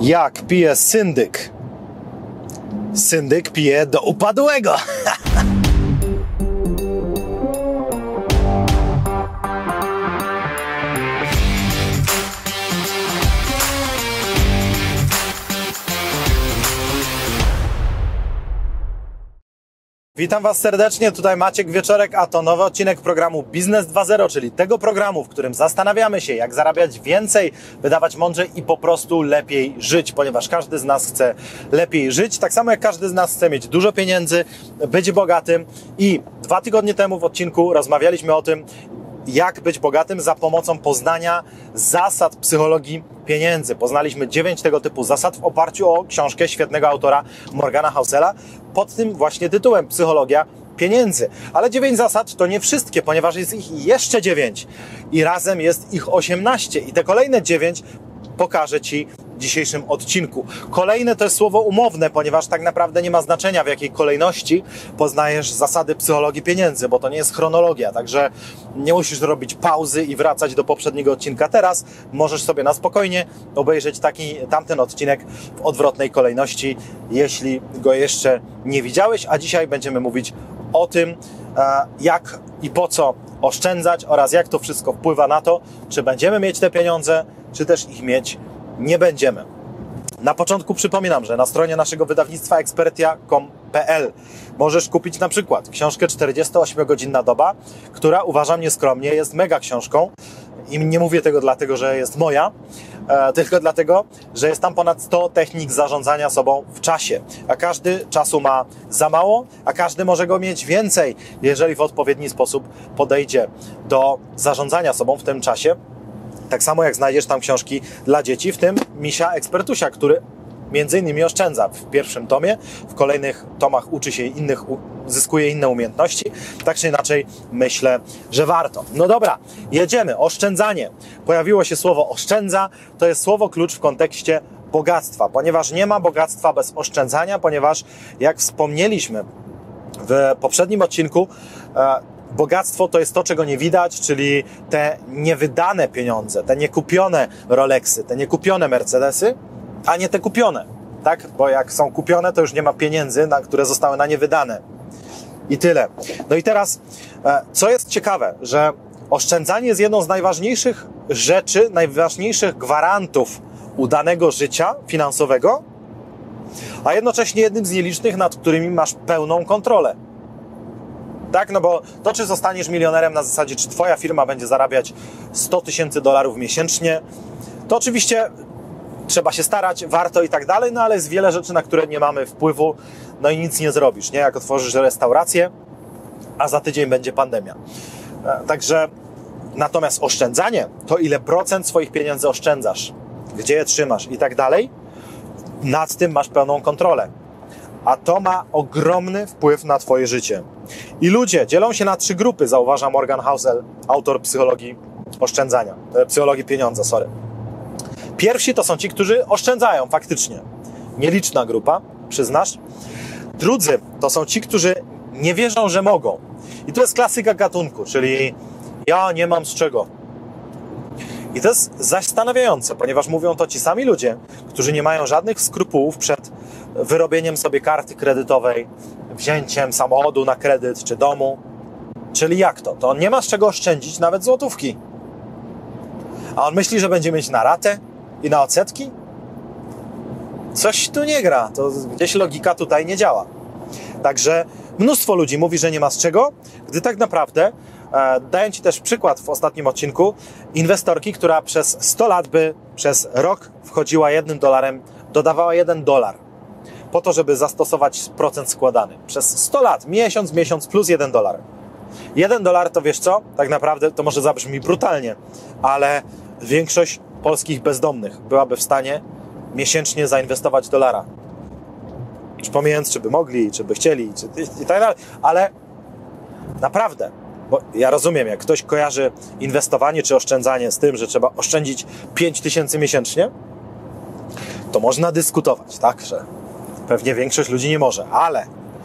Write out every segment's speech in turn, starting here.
Jak pije syndyk? Syndyk pije do upadłego. Witam Was serdecznie, tutaj Maciek Wieczorek, a to nowy odcinek programu Biznes 2.0, czyli tego programu, w którym zastanawiamy się, jak zarabiać więcej, wydawać mądrzej i po prostu lepiej żyć, ponieważ każdy z nas chce lepiej żyć, tak samo jak każdy z nas chce mieć dużo pieniędzy, być bogatym. I 2 tygodnie temu w odcinku rozmawialiśmy o tym, jak być bogatym za pomocą poznania zasad psychologii pieniędzy. Poznaliśmy 9 tego typu zasad w oparciu o książkę świetnego autora Morgana Housela pod tym właśnie tytułem Psychologia pieniędzy. Ale 9 zasad to nie wszystkie, ponieważ jest ich jeszcze 9 i razem jest ich 18 i te kolejne 9 pokażę Ci w dzisiejszym odcinku. Kolejne to jest słowo umowne, ponieważ tak naprawdę nie ma znaczenia, w jakiej kolejności poznajesz zasady psychologii pieniędzy, bo to nie jest chronologia, także nie musisz robić pauzy i wracać do poprzedniego odcinka teraz. Możesz sobie na spokojnie obejrzeć tamten odcinek w odwrotnej kolejności, jeśli go jeszcze nie widziałeś, a dzisiaj będziemy mówić o tym, jak i po co oszczędzać oraz jak to wszystko wpływa na to, czy będziemy mieć te pieniądze, czy też ich mieć nie będziemy. Na początku przypominam, że na stronie naszego wydawnictwa expertia.com.pl możesz kupić na przykład książkę 48-godzinna doba, która uważam nieskromnie jest mega książką i nie mówię tego dlatego, że jest moja, tylko dlatego, że jest tam ponad 100 technik zarządzania sobą w czasie, a każdy czasu ma za mało, a każdy może go mieć więcej, jeżeli w odpowiedni sposób podejdzie do zarządzania sobą w tym czasie. Tak samo jak znajdziesz tam książki dla dzieci, w tym Misia Ekspertusia, który między innymi oszczędza w pierwszym tomie, w kolejnych tomach uczy się zyskuje inne umiejętności. Tak czy inaczej myślę, że warto. No dobra, jedziemy. Oszczędzanie. Pojawiło się słowo oszczędza. To jest słowo klucz w kontekście bogactwa, ponieważ nie ma bogactwa bez oszczędzania, ponieważ jak wspomnieliśmy w poprzednim odcinku, bogactwo to jest to, czego nie widać, czyli te niewydane pieniądze, te niekupione Rolexy, te niekupione Mercedesy, a nie te kupione, tak? Bo jak są kupione, to już nie ma pieniędzy, które zostały na nie wydane. I tyle. No i teraz, co jest ciekawe, że oszczędzanie jest jedną z najważniejszych rzeczy, najważniejszych gwarantów udanego życia finansowego, a jednocześnie jednym z nielicznych, nad którymi masz pełną kontrolę. Tak, no bo to, czy zostaniesz milionerem na zasadzie, czy Twoja firma będzie zarabiać $100,000 miesięcznie, to oczywiście trzeba się starać, warto i tak dalej, no ale jest wiele rzeczy, na które nie mamy wpływu, no i nic nie zrobisz, nie? Jak otworzysz restaurację, a za tydzień będzie pandemia. Także natomiast oszczędzanie, to ile procent swoich pieniędzy oszczędzasz, gdzie je trzymasz i tak dalej, nad tym masz pełną kontrolę. A to ma ogromny wpływ na Twoje życie. I ludzie dzielą się na 3 grupy, zauważa Morgan Housel, autor psychologii oszczędzania, psychologii pieniądza, Pierwsi to są ci, którzy oszczędzają faktycznie. Nieliczna grupa, przyznasz. Drudzy to są ci, którzy nie wierzą, że mogą. I to jest klasyka gatunku, czyli ja nie mam z czego. I to jest zastanawiające, ponieważ mówią to ci sami ludzie, którzy nie mają żadnych skrupułów przed wyrobieniem sobie karty kredytowej, wzięciem samochodu na kredyt czy domu. Czyli jak to? To on nie ma z czego oszczędzić nawet złotówki. A on myśli, że będzie mieć na ratę i na odsetki? Coś tu nie gra. To gdzieś logika tutaj nie działa. Także mnóstwo ludzi mówi, że nie ma z czego, gdy tak naprawdę daję Ci też przykład w ostatnim odcinku inwestorki, która przez 100 lat by przez rok wchodziła $1, dodawała $1 po to, żeby zastosować procent składany. Przez 100 lat, miesiąc plus $1. $1 to wiesz co? Tak naprawdę to może zabrzmi brutalnie, ale większość polskich bezdomnych byłaby w stanie miesięcznie zainwestować $1. Już pomijając, czy by mogli, czy by chcieli, i tak dalej, ale naprawdę, bo ja rozumiem, jak ktoś kojarzy inwestowanie czy oszczędzanie z tym, że trzeba oszczędzić 5 000 miesięcznie, to można dyskutować, tak, że pewnie większość ludzi nie może, ale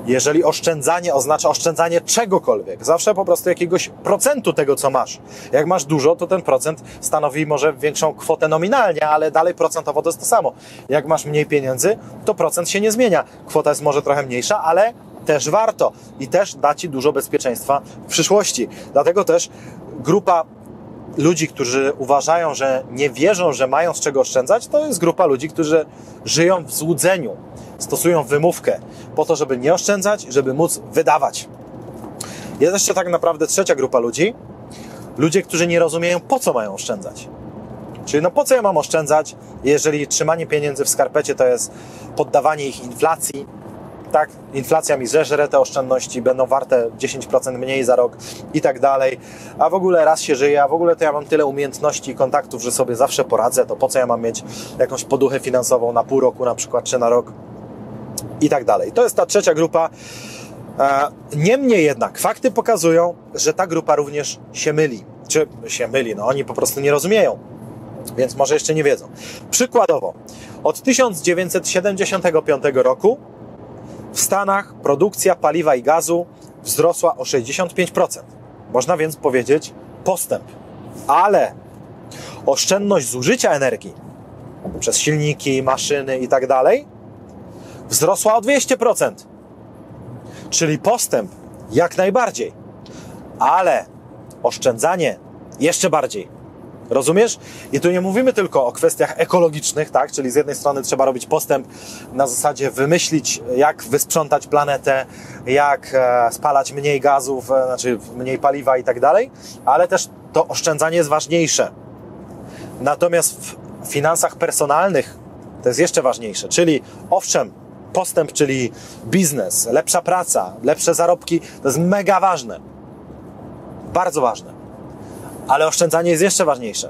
Jeżeli oszczędzanie oznacza oszczędzanie czegokolwiek, zawsze po prostu jakiegoś procentu tego, co masz. Jak masz dużo, to ten procent stanowi może większą kwotę nominalnie, ale dalej procentowo to jest to samo. Jak masz mniej pieniędzy, to procent się nie zmienia. Kwota jest może trochę mniejsza, ale też warto i też da Ci dużo bezpieczeństwa w przyszłości. Dlatego też grupa ludzi, którzy uważają, że nie wierzą, że mają z czego oszczędzać, to jest grupa ludzi, którzy żyją w złudzeniu, stosują wymówkę po to, żeby nie oszczędzać, żeby móc wydawać. Jest jeszcze tak naprawdę trzecia grupa ludzi, ludzie, którzy nie rozumieją, po co mają oszczędzać. Czyli no po co ja mam oszczędzać, jeżeli trzymanie pieniędzy w skarpecie to jest poddawanie ich inflacji, tak? Inflacja mi zeżre te oszczędności, będą warte 10% mniej za rok i tak dalej, a w ogóle raz się żyje, a w ogóle to ja mam tyle umiejętności i kontaktów, że sobie zawsze poradzę, to po co ja mam mieć jakąś poduchę finansową na pół roku na przykład, czy na rok i tak dalej. To jest ta trzecia grupa. Niemniej jednak fakty pokazują, że ta grupa również się myli. Czy się myli? No oni po prostu nie rozumieją, więc może jeszcze nie wiedzą. Przykładowo, od 1975 roku w Stanach produkcja paliwa i gazu wzrosła o 65%. Można więc powiedzieć postęp. Ale oszczędność zużycia energii przez silniki, maszyny i tak dalej wzrosła o 200%. Czyli postęp jak najbardziej. Ale oszczędzanie jeszcze bardziej. Rozumiesz? I tu nie mówimy tylko o kwestiach ekologicznych, tak? Czyli z jednej strony trzeba robić postęp na zasadzie wymyślić, jak wysprzątać planetę, jak spalać mniej gazów, znaczy mniej paliwa i tak dalej, ale też to oszczędzanie jest ważniejsze. Natomiast w finansach personalnych to jest jeszcze ważniejsze, czyli owszem, postęp, czyli biznes, lepsza praca, lepsze zarobki, to jest mega ważne. Bardzo ważne. Ale oszczędzanie jest jeszcze ważniejsze.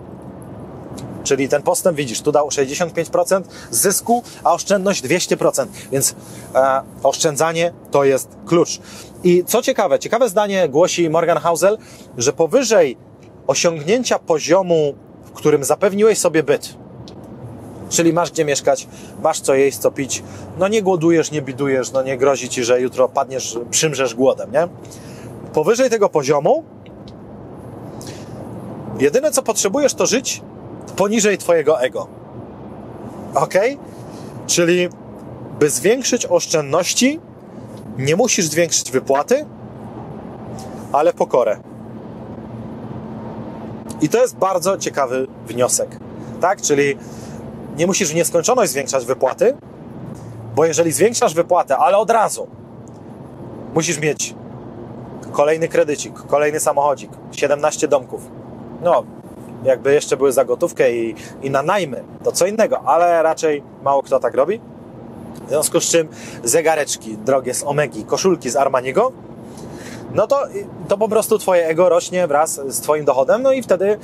Czyli ten postęp, widzisz, tu dał 65% zysku, a oszczędność 200%. Więc oszczędzanie to jest klucz. I co ciekawe zdanie głosi Morgan Housel, że powyżej osiągnięcia poziomu, w którym zapewniłeś sobie byt, czyli masz gdzie mieszkać, masz co jeść, co pić, no nie głodujesz, nie bidujesz, no nie grozi Ci, że jutro padniesz, przymrzesz głodem, nie? Powyżej tego poziomu jedyne, co potrzebujesz, to żyć poniżej Twojego ego. Ok? Czyli by zwiększyć oszczędności, nie musisz zwiększyć wypłaty, ale pokorę. I to jest bardzo ciekawy wniosek. Tak? Czyli nie musisz w nieskończoność zwiększać wypłaty, bo jeżeli zwiększasz wypłatę, ale od razu musisz mieć kolejny kredycik, kolejny samochodzik, 17 domków, no, jakby jeszcze były za gotówkę i na najmy, to co innego, ale raczej mało kto tak robi. W związku z czym zegareczki drogie z Omegi, koszulki z Armaniego, no to po prostu Twoje ego rośnie wraz z Twoim dochodem, no i wtedy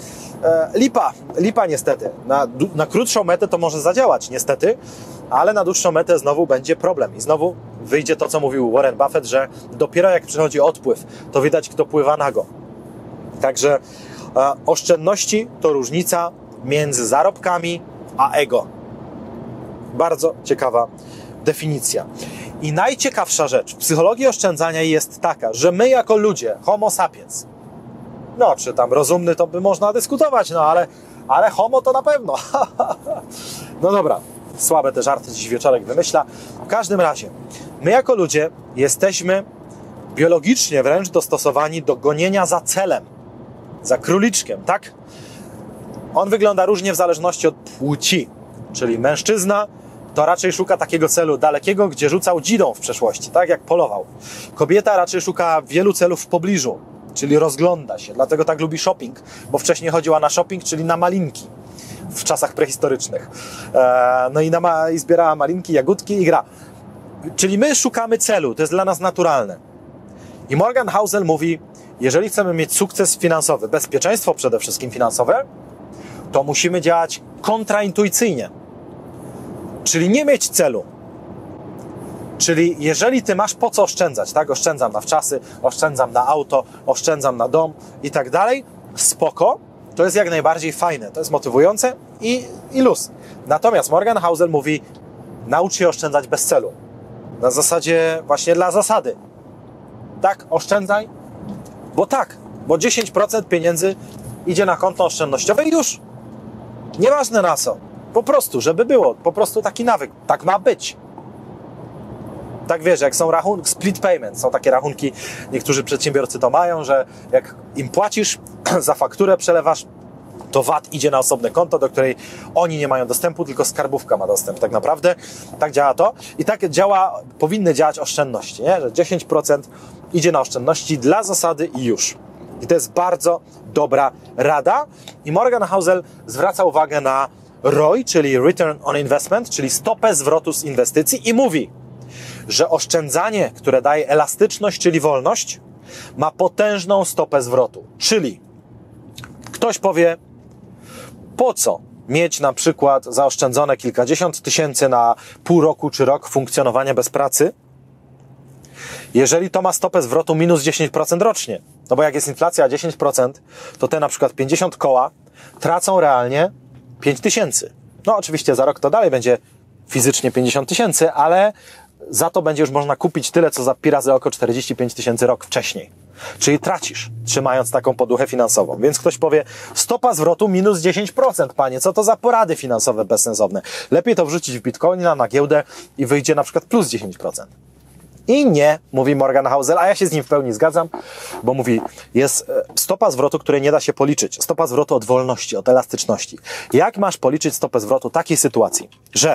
lipa niestety. Na krótszą metę to może zadziałać niestety, ale na dłuższą metę znowu będzie problem i znowu wyjdzie to, co mówił Warren Buffett, że dopiero jak przychodzi odpływ, to widać, kto pływa nago. Także oszczędności to różnica między zarobkami a ego. Bardzo ciekawa definicja. I najciekawsza rzecz w psychologii oszczędzania jest taka, że my jako ludzie, homo sapiens, no czy tam rozumny to by można dyskutować, no ale homo to na pewno. No dobra, słabe te żarty dziś wieczorek wymyśla. W każdym razie, my jako ludzie jesteśmy biologicznie wręcz dostosowani do gonienia za celem, za króliczkiem, tak? On wygląda różnie w zależności od płci, czyli mężczyzna to raczej szuka takiego celu dalekiego, gdzie rzucał dzidą w przeszłości, tak jak polował. Kobieta raczej szuka wielu celów w pobliżu, czyli rozgląda się, dlatego tak lubi shopping, bo wcześniej chodziła na shopping, czyli na malinki w czasach prehistorycznych. No i zbierała malinki, jagódki i gra. Czyli my szukamy celu, to jest dla nas naturalne. I Morgan Housel mówi, jeżeli chcemy mieć sukces finansowy, bezpieczeństwo przede wszystkim finansowe, to musimy działać kontraintuicyjnie. Czyli nie mieć celu. Czyli jeżeli ty masz po co oszczędzać, tak? Oszczędzam na wczasy, oszczędzam na auto, oszczędzam na dom i tak dalej, spoko, to jest jak najbardziej fajne, to jest motywujące i luz. Natomiast Morgan Housel mówi, naucz się oszczędzać bez celu. na zasadzie właśnie dla zasady. Tak, oszczędzaj, bo 10% pieniędzy idzie na konto oszczędnościowe i już. Nieważne na co. Po prostu, żeby było. Po prostu taki nawyk. Tak ma być. Tak wiesz, jak są rachunki, split payment, są takie rachunki, niektórzy przedsiębiorcy to mają, że jak im płacisz za fakturę, przelewasz, to VAT idzie na osobne konto, do której oni nie mają dostępu, tylko skarbówka ma dostęp. Tak naprawdę tak działa to i tak powinny działać oszczędności, nie? Że 10% idzie na oszczędności dla zasady i już. I to jest bardzo dobra rada i Morgan Housel zwraca uwagę na ROI, czyli Return on Investment, czyli stopę zwrotu z inwestycji i mówi, że oszczędzanie, które daje elastyczność, czyli wolność, ma potężną stopę zwrotu. Czyli ktoś powie, po co mieć na przykład zaoszczędzone kilkadziesiąt tysięcy na pół roku czy rok funkcjonowania bez pracy, jeżeli to ma stopę zwrotu minus 10% rocznie. No bo jak jest inflacja 10%, to te na przykład 50 koła tracą realnie 5 tysięcy. No oczywiście za rok to dalej będzie fizycznie 50 tysięcy, ale za to będzie już można kupić tyle, co za pi razy oko 45 tysięcy rok wcześniej. Czyli tracisz, trzymając taką poduchę finansową. Więc ktoś powie, stopa zwrotu minus 10%, panie, co to za porady finansowe bezsensowne? Lepiej to wrzucić w bitcoina na giełdę i wyjdzie na przykład plus 10%. I nie, mówi Morgan Housel, a ja się z nim w pełni zgadzam, bo mówi, jest stopa zwrotu, której nie da się policzyć. Stopa zwrotu od wolności, od elastyczności. Jak masz policzyć stopę zwrotu takiej sytuacji, że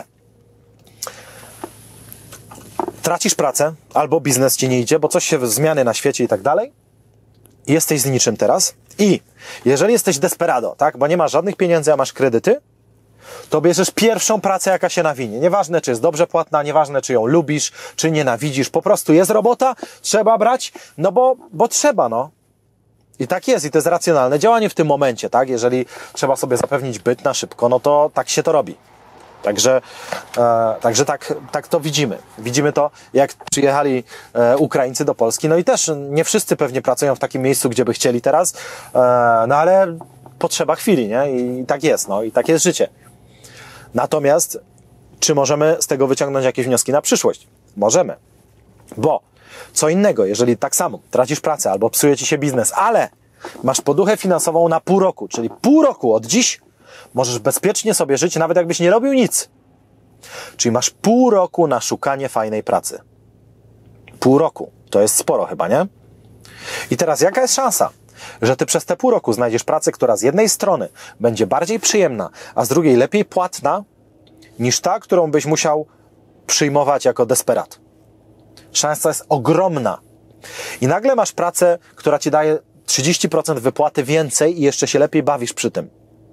tracisz pracę, albo biznes ci nie idzie, bo coś się zmiany na świecie i tak dalej, i jesteś z niczym teraz i jeżeli jesteś desperado, tak, bo nie masz żadnych pieniędzy, a masz kredyty, to bierzesz pierwszą pracę, jaka się nawinie. Nieważne, czy jest dobrze płatna, nieważne, czy ją lubisz, czy nienawidzisz. Po prostu jest robota, trzeba brać, no bo trzeba, no. I tak jest, i to jest racjonalne działanie w tym momencie, tak? Jeżeli trzeba sobie zapewnić byt na szybko, no to tak się to robi. Także tak to widzimy. Widzimy to, jak przyjechali Ukraińcy do Polski, no i też nie wszyscy pewnie pracują w takim miejscu, gdzie by chcieli teraz, no ale potrzeba chwili, nie? I tak jest, no i tak jest życie. Natomiast, czy możemy z tego wyciągnąć jakieś wnioski na przyszłość? Możemy. Bo co innego, jeżeli tak samo tracisz pracę albo psuje ci się biznes, ale masz poduchę finansową na pół roku, czyli pół roku od dziś możesz bezpiecznie sobie żyć, nawet jakbyś nie robił nic. Czyli masz pół roku na szukanie fajnej pracy. Pół roku. To jest sporo chyba, nie? I teraz jaka jest szansa, że ty przez te pół roku znajdziesz pracę, która z jednej strony będzie bardziej przyjemna, a z drugiej lepiej płatna, niż ta, którą byś musiał przyjmować jako desperat. Szansa jest ogromna. I nagle masz pracę, która ci daje 30% wypłaty więcej i jeszcze się lepiej bawisz przy tym.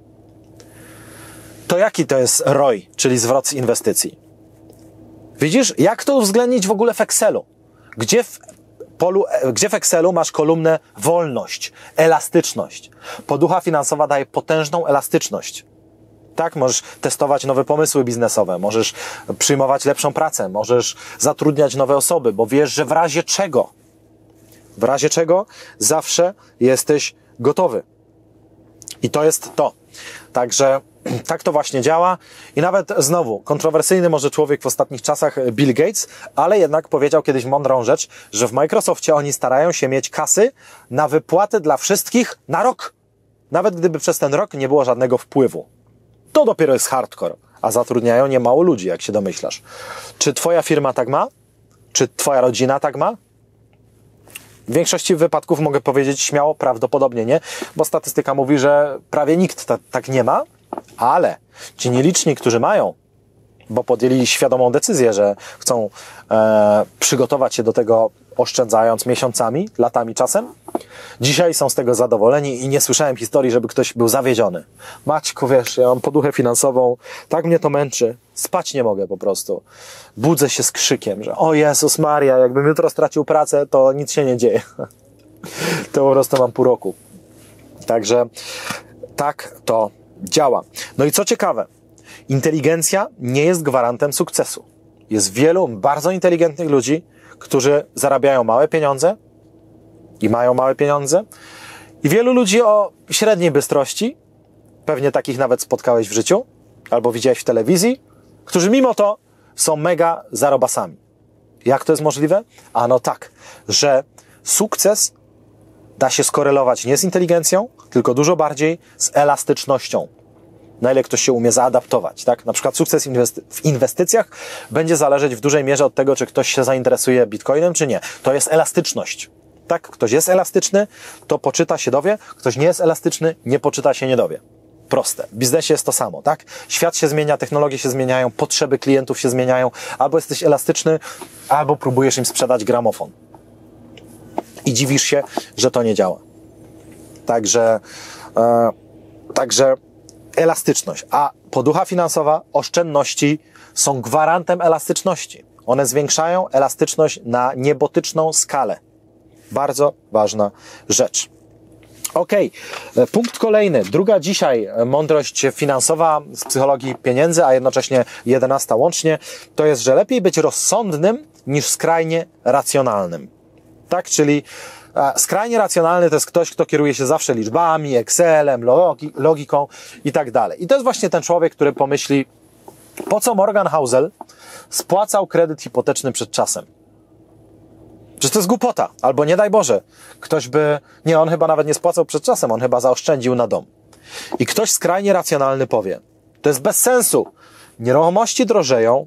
To jaki to jest ROI, czyli zwrot z inwestycji? Widzisz, jak to uwzględnić w ogóle w Excelu? Gdzie w Excelu masz kolumnę wolność, elastyczność. Poducha finansowa daje potężną elastyczność. Tak, możesz testować nowe pomysły biznesowe, możesz przyjmować lepszą pracę, możesz zatrudniać nowe osoby, bo wiesz, że w razie czego zawsze jesteś gotowy. I to jest to. Także tak to właśnie działa i nawet znowu, kontrowersyjny może człowiek w ostatnich czasach Bill Gates, ale jednak powiedział kiedyś mądrą rzecz, że w Microsoftie oni starają się mieć kasy na wypłaty dla wszystkich na rok. Nawet gdyby przez ten rok nie było żadnego wpływu. To dopiero jest hardcore, a zatrudniają niemało ludzi, jak się domyślasz. Czy twoja firma tak ma? Czy twoja rodzina tak ma? W większości wypadków mogę powiedzieć śmiało, prawdopodobnie nie, bo statystyka mówi, że prawie nikt tak nie ma, ale ci nieliczni, którzy mają, bo podjęli świadomą decyzję, że chcą przygotować się do tego oszczędzając miesiącami, latami czasem, dzisiaj są z tego zadowoleni i nie słyszałem historii, żeby ktoś był zawiedziony. Maćku, wiesz, ja mam poduchę finansową, tak mnie to męczy, spać nie mogę po prostu. Budzę się z krzykiem, że o Jezus Maria, jakbym jutro stracił pracę, to nic się nie dzieje. To po prostu mam pół roku. Także tak to działa. No i co ciekawe, inteligencja nie jest gwarantem sukcesu. Jest wielu bardzo inteligentnych ludzi, którzy zarabiają małe pieniądze i mają małe pieniądze. I wielu ludzi o średniej bystrości, pewnie takich nawet spotkałeś w życiu, albo widziałeś w telewizji, którzy mimo to są mega zarobasami. Jak to jest możliwe? Ano tak, że sukces da się skorelować nie z inteligencją, tylko dużo bardziej z elastycznością. Na ile ktoś się umie zaadaptować, tak? Na przykład sukces w inwestycjach będzie zależeć w dużej mierze od tego, czy ktoś się zainteresuje bitcoinem, czy nie. To jest elastyczność, tak? Ktoś jest elastyczny, to poczyta, się dowie. Ktoś nie jest elastyczny, nie poczyta, się nie dowie. Proste. W biznesie jest to samo, tak? Świat się zmienia, technologie się zmieniają, potrzeby klientów się zmieniają. Albo jesteś elastyczny, albo próbujesz im sprzedać gramofon. I dziwisz się, że to nie działa. Także elastyczność. A poducha finansowa, oszczędności są gwarantem elastyczności. One zwiększają elastyczność na niebotyczną skalę. Bardzo ważna rzecz. Okej, punkt kolejny. Druga dzisiaj mądrość finansowa z psychologii pieniędzy, a jednocześnie 11 łącznie, to jest, że lepiej być rozsądnym niż skrajnie racjonalnym. Tak, czyli skrajnie racjonalny to jest ktoś, kto kieruje się zawsze liczbami, Excelem, logiką i tak dalej. I to jest właśnie ten człowiek, który pomyśli, po co Morgan Housel spłacał kredyt hipoteczny przed czasem? Przecież to jest głupota. Albo nie daj Boże, on chyba nawet nie spłacał przed czasem, on chyba zaoszczędził na dom. I ktoś skrajnie racjonalny powie, to jest bez sensu. Nieruchomości drożeją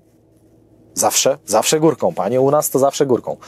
zawsze górką. Panie, u nas to zawsze górką.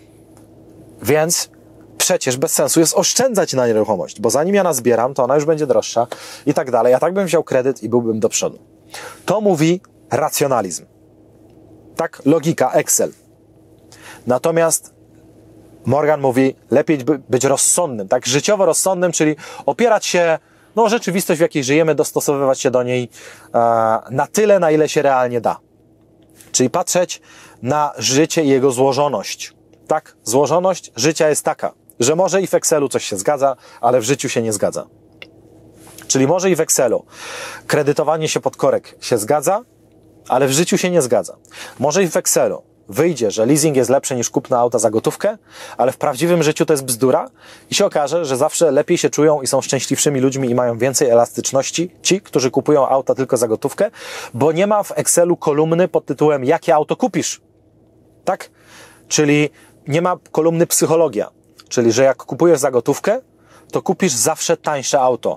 Więc przecież bez sensu jest oszczędzać na nieruchomość, bo zanim ja nazbieram, to ona już będzie droższa i tak dalej. Ja tak bym wziął kredyt i byłbym do przodu. To mówi racjonalizm. Tak, logika, Excel. Natomiast Morgan mówi, lepiej być rozsądnym, tak, życiowo rozsądnym, czyli opierać się, rzeczywistość, w jakiej żyjemy, dostosowywać się do niej na tyle, na ile się realnie da. Czyli patrzeć na życie i jego złożoność. Tak, złożoność życia jest taka, że może i w Excelu coś się zgadza, ale w życiu się nie zgadza. Czyli może i w Excelu kredytowanie się pod korek się zgadza, ale w życiu się nie zgadza. Może i w Excelu wyjdzie, że leasing jest lepszy niż kupno auta za gotówkę, ale w prawdziwym życiu to jest bzdura i się okaże, że zawsze lepiej się czują i są szczęśliwszymi ludźmi i mają więcej elastyczności ci, którzy kupują auta tylko za gotówkę, bo nie ma w Excelu kolumny pod tytułem jakie auto kupisz. Tak? Czyli nie ma kolumny psychologia. Czyli, że jak kupujesz za gotówkę, to kupisz zawsze tańsze auto.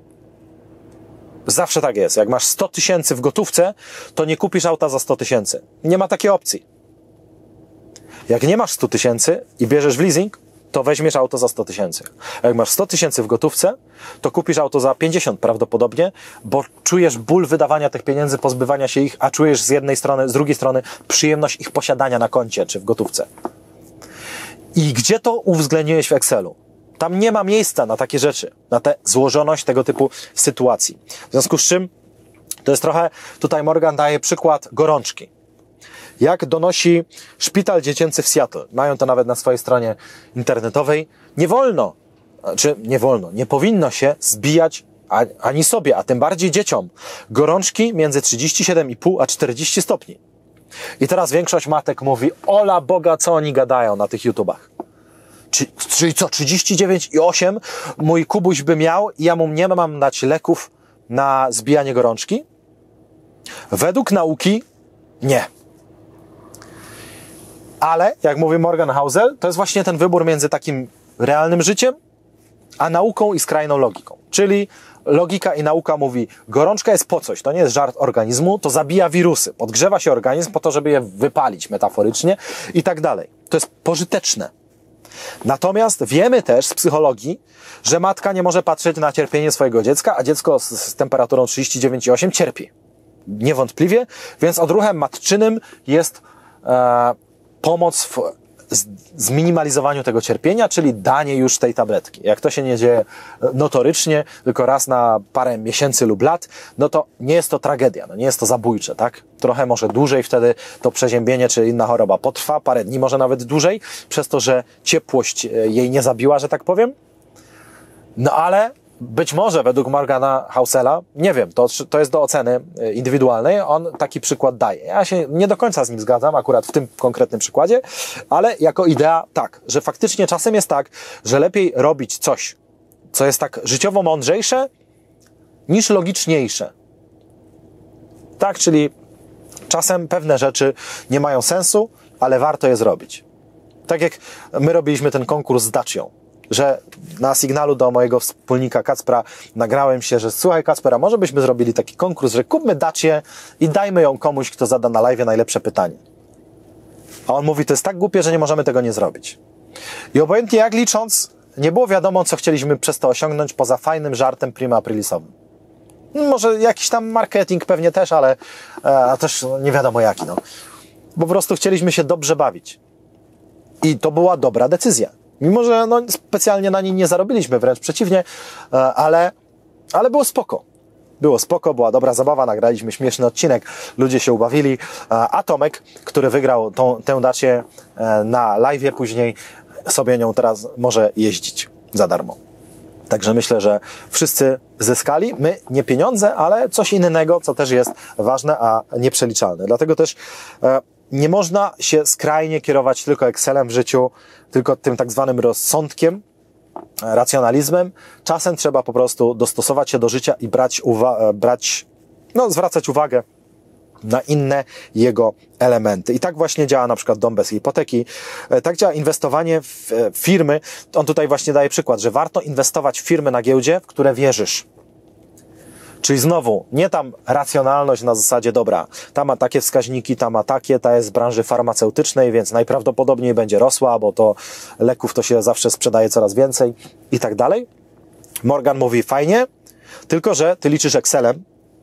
Zawsze tak jest. Jak masz 100 000 w gotówce, to nie kupisz auta za 100 000. Nie ma takiej opcji. Jak nie masz 100 000 i bierzesz w leasing, to weźmiesz auto za 100 000. A jak masz 100 000 w gotówce, to kupisz auto za 50 prawdopodobnie, bo czujesz ból wydawania tych pieniędzy, pozbywania się ich, a czujesz z jednej strony, z drugiej strony przyjemność ich posiadania na koncie czy w gotówce. I gdzie to uwzględniłeś w Excelu? Tam nie ma miejsca na takie rzeczy, na tę złożoność tego typu sytuacji. W związku z czym to jest trochę, tutaj Morgan daje przykład gorączki. Jak donosi szpital dziecięcy w Seattle, mają to nawet na swojej stronie internetowej, nie powinno się zbijać ani sobie, a tym bardziej dzieciom, gorączki między 37,5 a 40 stopni. I teraz większość matek mówi, ola Boga, co oni gadają na tych YouTubach. Czyli co, 39,8 mój Kubuś by miał i ja mu nie mam dać leków na zbijanie gorączki? Według nauki nie. Ale, jak mówi Morgan Housel, to jest właśnie ten wybór między takim realnym życiem, a nauką i skrajną logiką. Czyli logika i nauka mówi, gorączka jest po coś, to nie jest żart organizmu, to zabija wirusy, podgrzewa się organizm po to, żeby je wypalić metaforycznie i tak dalej. To jest pożyteczne. Natomiast wiemy też z psychologii, że matka nie może patrzeć na cierpienie swojego dziecka, a dziecko z temperaturą 39,8 cierpi. Niewątpliwie, więc odruchem matczynym jest pomoc w zminimalizowaniu tego cierpienia, czyli danie już tej tabletki. Jak to się nie dzieje notorycznie, tylko raz na parę miesięcy lub lat, no to nie jest to tragedia, nie jest to zabójcze, tak? Trochę może dłużej wtedy to przeziębienie czy inna choroba potrwa, parę dni może nawet dłużej, przez to, że ciepłość jej nie zabiła, że tak powiem. No ale być może według Morgana Housela, nie wiem, to jest do oceny indywidualnej, on taki przykład daje. Ja się nie do końca z nim zgadzam, akurat w tym konkretnym przykładzie, ale jako idea tak, że faktycznie czasem jest tak, że lepiej robić coś, co jest tak życiowo mądrzejsze, niż logiczniejsze. Tak, czyli czasem pewne rzeczy nie mają sensu ale warto je zrobić. Tak jak my robiliśmy ten konkurs z Dacią, że na sygnalu do mojego wspólnika Kacpra nagrałem się, że słuchaj Kacper, a może byśmy zrobili taki konkurs, że kupmy Dacię i dajmy ją komuś, kto zada na live najlepsze pytanie. A on mówi, to jest tak głupie, że nie możemy tego nie zrobić. I obojętnie jak licząc, nie było wiadomo, co chcieliśmy przez to osiągnąć poza fajnym żartem prima aprilisowym. Może jakiś tam marketing pewnie też, ale też nie wiadomo jaki. No. Po prostu chcieliśmy się dobrze bawić. I to była dobra decyzja. Mimo, że specjalnie na niej nie zarobiliśmy, wręcz przeciwnie, ale było spoko. Było spoko, była dobra zabawa, nagraliśmy śmieszny odcinek, ludzie się ubawili, a Tomek, który wygrał tę Dacię na live'ie później, sobie nią teraz może jeździć za darmo. Także myślę, że wszyscy zyskali. My nie pieniądze, ale coś innego, co też jest ważne, a nieprzeliczalne. Dlatego też nie można się skrajnie kierować tylko Excelem w życiu, tylko tym tak zwanym rozsądkiem, racjonalizmem. Czasem trzeba po prostu dostosować się do życia i zwracać uwagę na inne jego elementy. I tak właśnie działa na przykład dom bez hipoteki. Tak działa inwestowanie w firmy. On tutaj właśnie daje przykład, że warto inwestować w firmy na giełdzie, w które wierzysz. Czyli znowu, nie tam racjonalność na zasadzie, dobra, ta ma takie wskaźniki, ta ma takie, ta jest z branży farmaceutycznej, więc najprawdopodobniej będzie rosła, bo to leków to się zawsze sprzedaje coraz więcej i tak dalej. Morgan mówi, fajnie, tylko że ty liczysz Excelem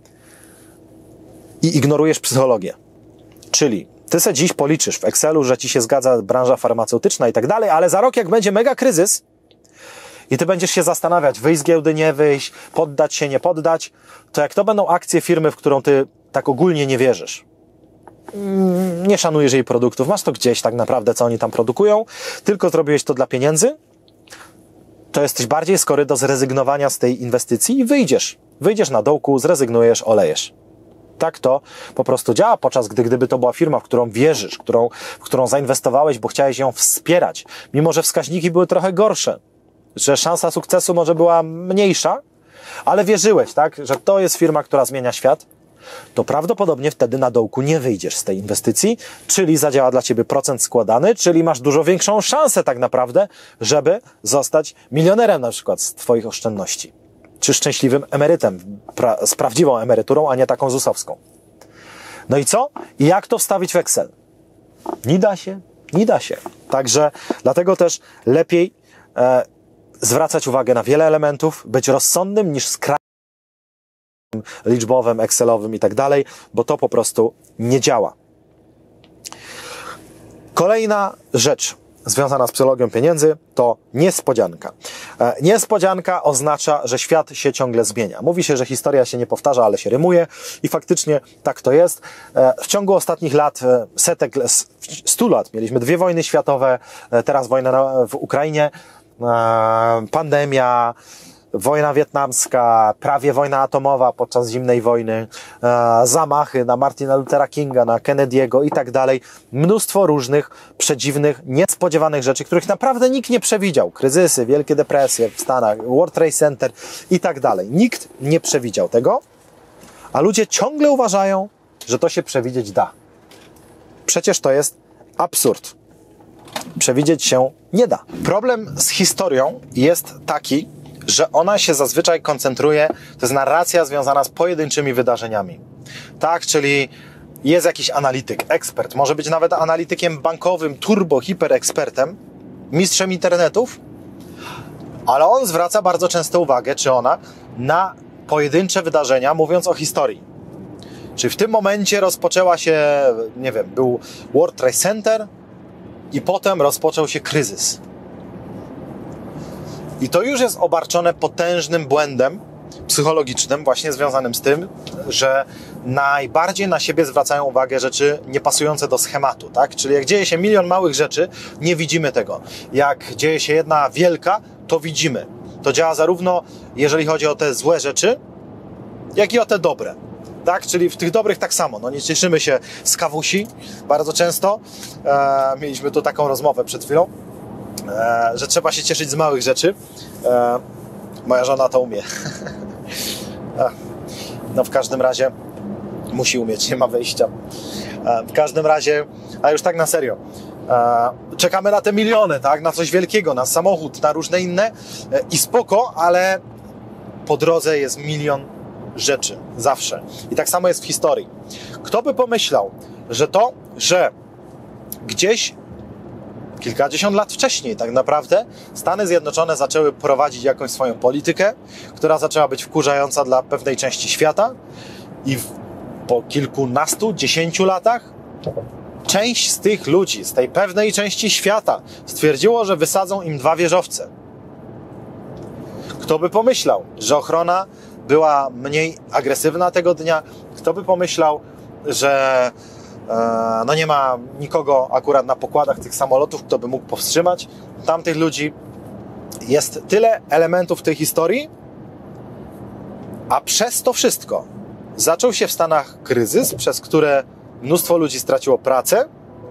i ignorujesz psychologię. Czyli ty se dziś policzysz w Excelu, że ci się zgadza branża farmaceutyczna i tak dalej, ale za rok jak będzie mega kryzys, i ty będziesz się zastanawiać, wyjść z giełdy, nie wyjść, poddać się, nie poddać, to jak to będą akcje firmy, w którą ty tak ogólnie nie wierzysz, nie szanujesz jej produktów, masz to gdzieś tak naprawdę, co oni tam produkują, tylko zrobiłeś to dla pieniędzy, to jesteś bardziej skory do zrezygnowania z tej inwestycji i wyjdziesz. Wyjdziesz na dołku, zrezygnujesz, olejesz. Tak to po prostu działa, podczas gdyby to była firma, w którą wierzysz, w którą zainwestowałeś, bo chciałeś ją wspierać, mimo że wskaźniki były trochę gorsze, że szansa sukcesu może była mniejsza, ale wierzyłeś, tak, że to jest firma, która zmienia świat, to prawdopodobnie wtedy na dołku nie wyjdziesz z tej inwestycji, czyli zadziała dla ciebie procent składany, czyli masz dużo większą szansę tak naprawdę, żeby zostać milionerem na przykład z twoich oszczędności, czy szczęśliwym emerytem, z prawdziwą emeryturą, a nie taką ZUS-owską. No i co? I jak to wstawić w Excel? Nie da się, nie da się. Także dlatego też lepiej zwracać uwagę na wiele elementów, być rozsądnym niż skrajnym liczbowym, excelowym i tak dalej, bo to po prostu nie działa. Kolejna rzecz związana z psychologią pieniędzy to niespodzianka. Niespodzianka oznacza, że świat się ciągle zmienia. Mówi się, że historia się nie powtarza, ale się rymuje i faktycznie tak to jest. W ciągu ostatnich lat, 100 lat, mieliśmy 2 wojny światowe, teraz wojna w Ukrainie, pandemia, wojna wietnamska, prawie wojna atomowa podczas zimnej wojny, zamachy na Martina Luthera Kinga, na Kennedy'ego i tak dalej. Mnóstwo różnych przedziwnych, niespodziewanych rzeczy, których naprawdę nikt nie przewidział. Kryzysy, wielkie depresje w Stanach, World Trade Center i tak dalej. Nikt nie przewidział tego, a ludzie ciągle uważają, że to się przewidzieć da. Przecież to jest absurd. Przewidzieć się nie da. Problem z historią jest taki, że ona się zazwyczaj koncentruje, to jest narracja związana z pojedynczymi wydarzeniami. Tak, czyli jest jakiś analityk, ekspert, może być nawet analitykiem bankowym, turbo, hiperekspertem, mistrzem internetów, ale on zwraca bardzo często uwagę, czy ona, na pojedyncze wydarzenia, mówiąc o historii. Czyli w tym momencie rozpoczęła się, nie wiem, był World Trade Center i potem rozpoczął się kryzys. I to już jest obarczone potężnym błędem psychologicznym, właśnie związanym z tym, że najbardziej na siebie zwracają uwagę rzeczy niepasujące do schematu, tak? Czyli jak dzieje się milion małych rzeczy, nie widzimy tego. Jak dzieje się jedna wielka, to widzimy. To działa zarówno, jeżeli chodzi o te złe rzeczy, jak i o te dobre. Tak? Czyli w tych dobrych tak samo. No nie cieszymy się z kawusi bardzo często. Mieliśmy tu taką rozmowę przed chwilą, że trzeba się cieszyć z małych rzeczy. Moja żona to umie. No w każdym razie musi umieć, nie ma wyjścia. W każdym razie, a już tak na serio, czekamy na te miliony, tak? Na coś wielkiego, na samochód, na różne inne i spoko, ale po drodze jest milion rzeczy, zawsze. I tak samo jest w historii. Kto by pomyślał, że gdzieś kilkadziesiąt lat wcześniej tak naprawdę Stany Zjednoczone zaczęły prowadzić jakąś swoją politykę, która zaczęła być wkurzająca dla pewnej części świata i po kilkunastu, 10 latach część z tych ludzi, z tej pewnej części świata stwierdziło, że wysadzą im 2 wieżowce. Kto by pomyślał, że ochrona była mniej agresywna tego dnia? Kto by pomyślał, że nie ma nikogo akurat na pokładach tych samolotów, kto by mógł powstrzymać tamtych ludzi? Jest tyle elementów tej historii, a przez to wszystko zaczął się w Stanach kryzys, przez które mnóstwo ludzi straciło pracę,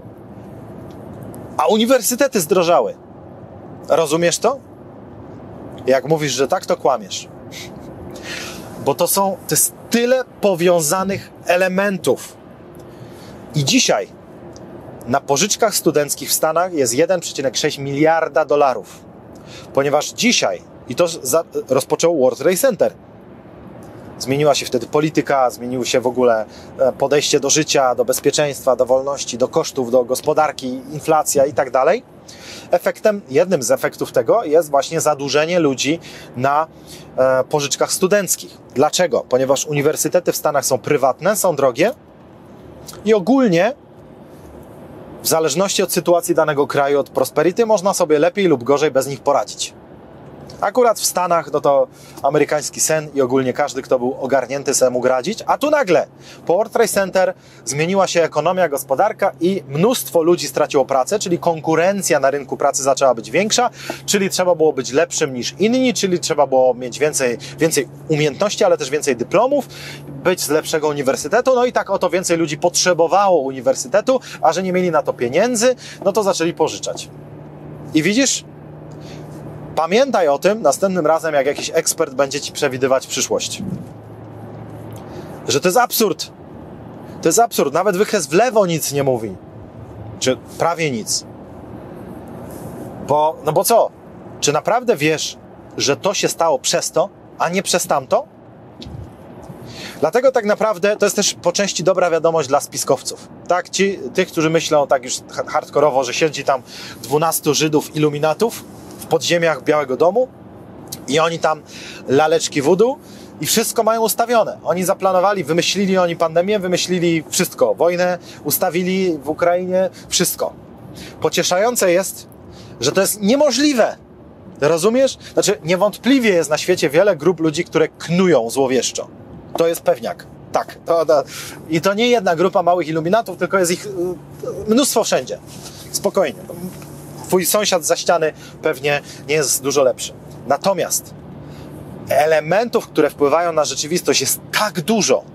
a uniwersytety zdrożały. Rozumiesz to? Jak mówisz, że tak, to kłamiesz. Bo to jest tyle powiązanych elementów. I dzisiaj na pożyczkach studenckich w Stanach jest 1,6 miliarda dolarów. Ponieważ dzisiaj, i to rozpoczęło World Trade Center, zmieniła się wtedy polityka, zmieniło się w ogóle podejście do życia, do bezpieczeństwa, do wolności, do kosztów, do gospodarki, inflacja i tak dalej. Jednym z efektów tego jest właśnie zadłużenie ludzi na pożyczkach studenckich. Dlaczego? Ponieważ uniwersytety w Stanach są prywatne, są drogie i ogólnie w zależności od sytuacji danego kraju, od prosperity, można sobie lepiej lub gorzej bez nich poradzić. Akurat w Stanach, to amerykański sen i ogólnie każdy, kto był ogarnięty, sobie mógł radzić, a tu nagle po World Trade Center zmieniła się ekonomia, gospodarka i mnóstwo ludzi straciło pracę, czyli konkurencja na rynku pracy zaczęła być większa, czyli trzeba było być lepszym niż inni, czyli trzeba było mieć więcej umiejętności, ale też więcej dyplomów, być z lepszego uniwersytetu, i tak oto więcej ludzi potrzebowało uniwersytetu, a że nie mieli na to pieniędzy, to zaczęli pożyczać. I widzisz? Pamiętaj o tym następnym razem, jak jakiś ekspert będzie ci przewidywać przyszłość. Że to jest absurd. To jest absurd. Nawet wykres w lewo nic nie mówi. Czy prawie nic. Bo co? Czy naprawdę wiesz, że to się stało przez to, a nie przez tamto? Dlatego tak naprawdę to jest też po części dobra wiadomość dla spiskowców. Tak, tych, którzy myślą tak już hardkorowo, że siedzi tam 12 Żydów iluminatów w podziemiach Białego Domu i oni tam laleczki voodoo i wszystko mają ustawione. Oni zaplanowali, wymyślili oni pandemię, wymyślili wszystko. Wojnę ustawili w Ukrainie, wszystko. Pocieszające jest, że to jest niemożliwe. Rozumiesz? Znaczy, niewątpliwie jest na świecie wiele grup ludzi, które knują złowieszczo. To jest pewniak. Tak. I to nie jedna grupa małych iluminatów, tylko jest ich mnóstwo wszędzie. Spokojnie. Twój sąsiad za ściany pewnie nie jest dużo lepszy. Natomiast elementów, które wpływają na rzeczywistość jest tak dużo,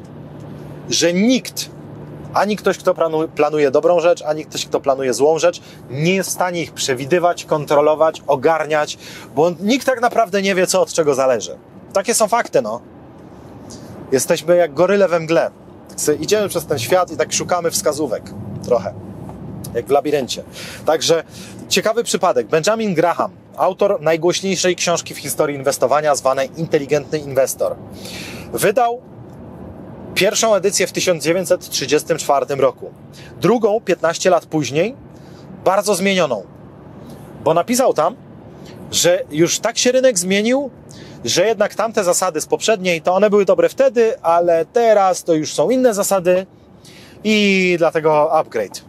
że nikt, ani ktoś, kto planuje dobrą rzecz, ani ktoś, kto planuje złą rzecz, nie jest w stanie ich przewidywać, kontrolować, ogarniać, bo nikt tak naprawdę nie wie, co od czego zależy. Takie są fakty, Jesteśmy jak goryle we mgle. Idziemy przez ten świat i tak szukamy wskazówek. Trochę. Jak w labiryncie. Także ciekawy przypadek. Benjamin Graham, autor najgłośniejszej książki w historii inwestowania, zwanej Inteligentny Inwestor, wydał pierwszą edycję w 1934 roku. Drugą 15 lat później, bardzo zmienioną. Bo napisał tam, że już tak się rynek zmienił, że jednak tamte zasady z poprzedniej, to one były dobre wtedy, ale teraz to już są inne zasady i dlatego upgrade.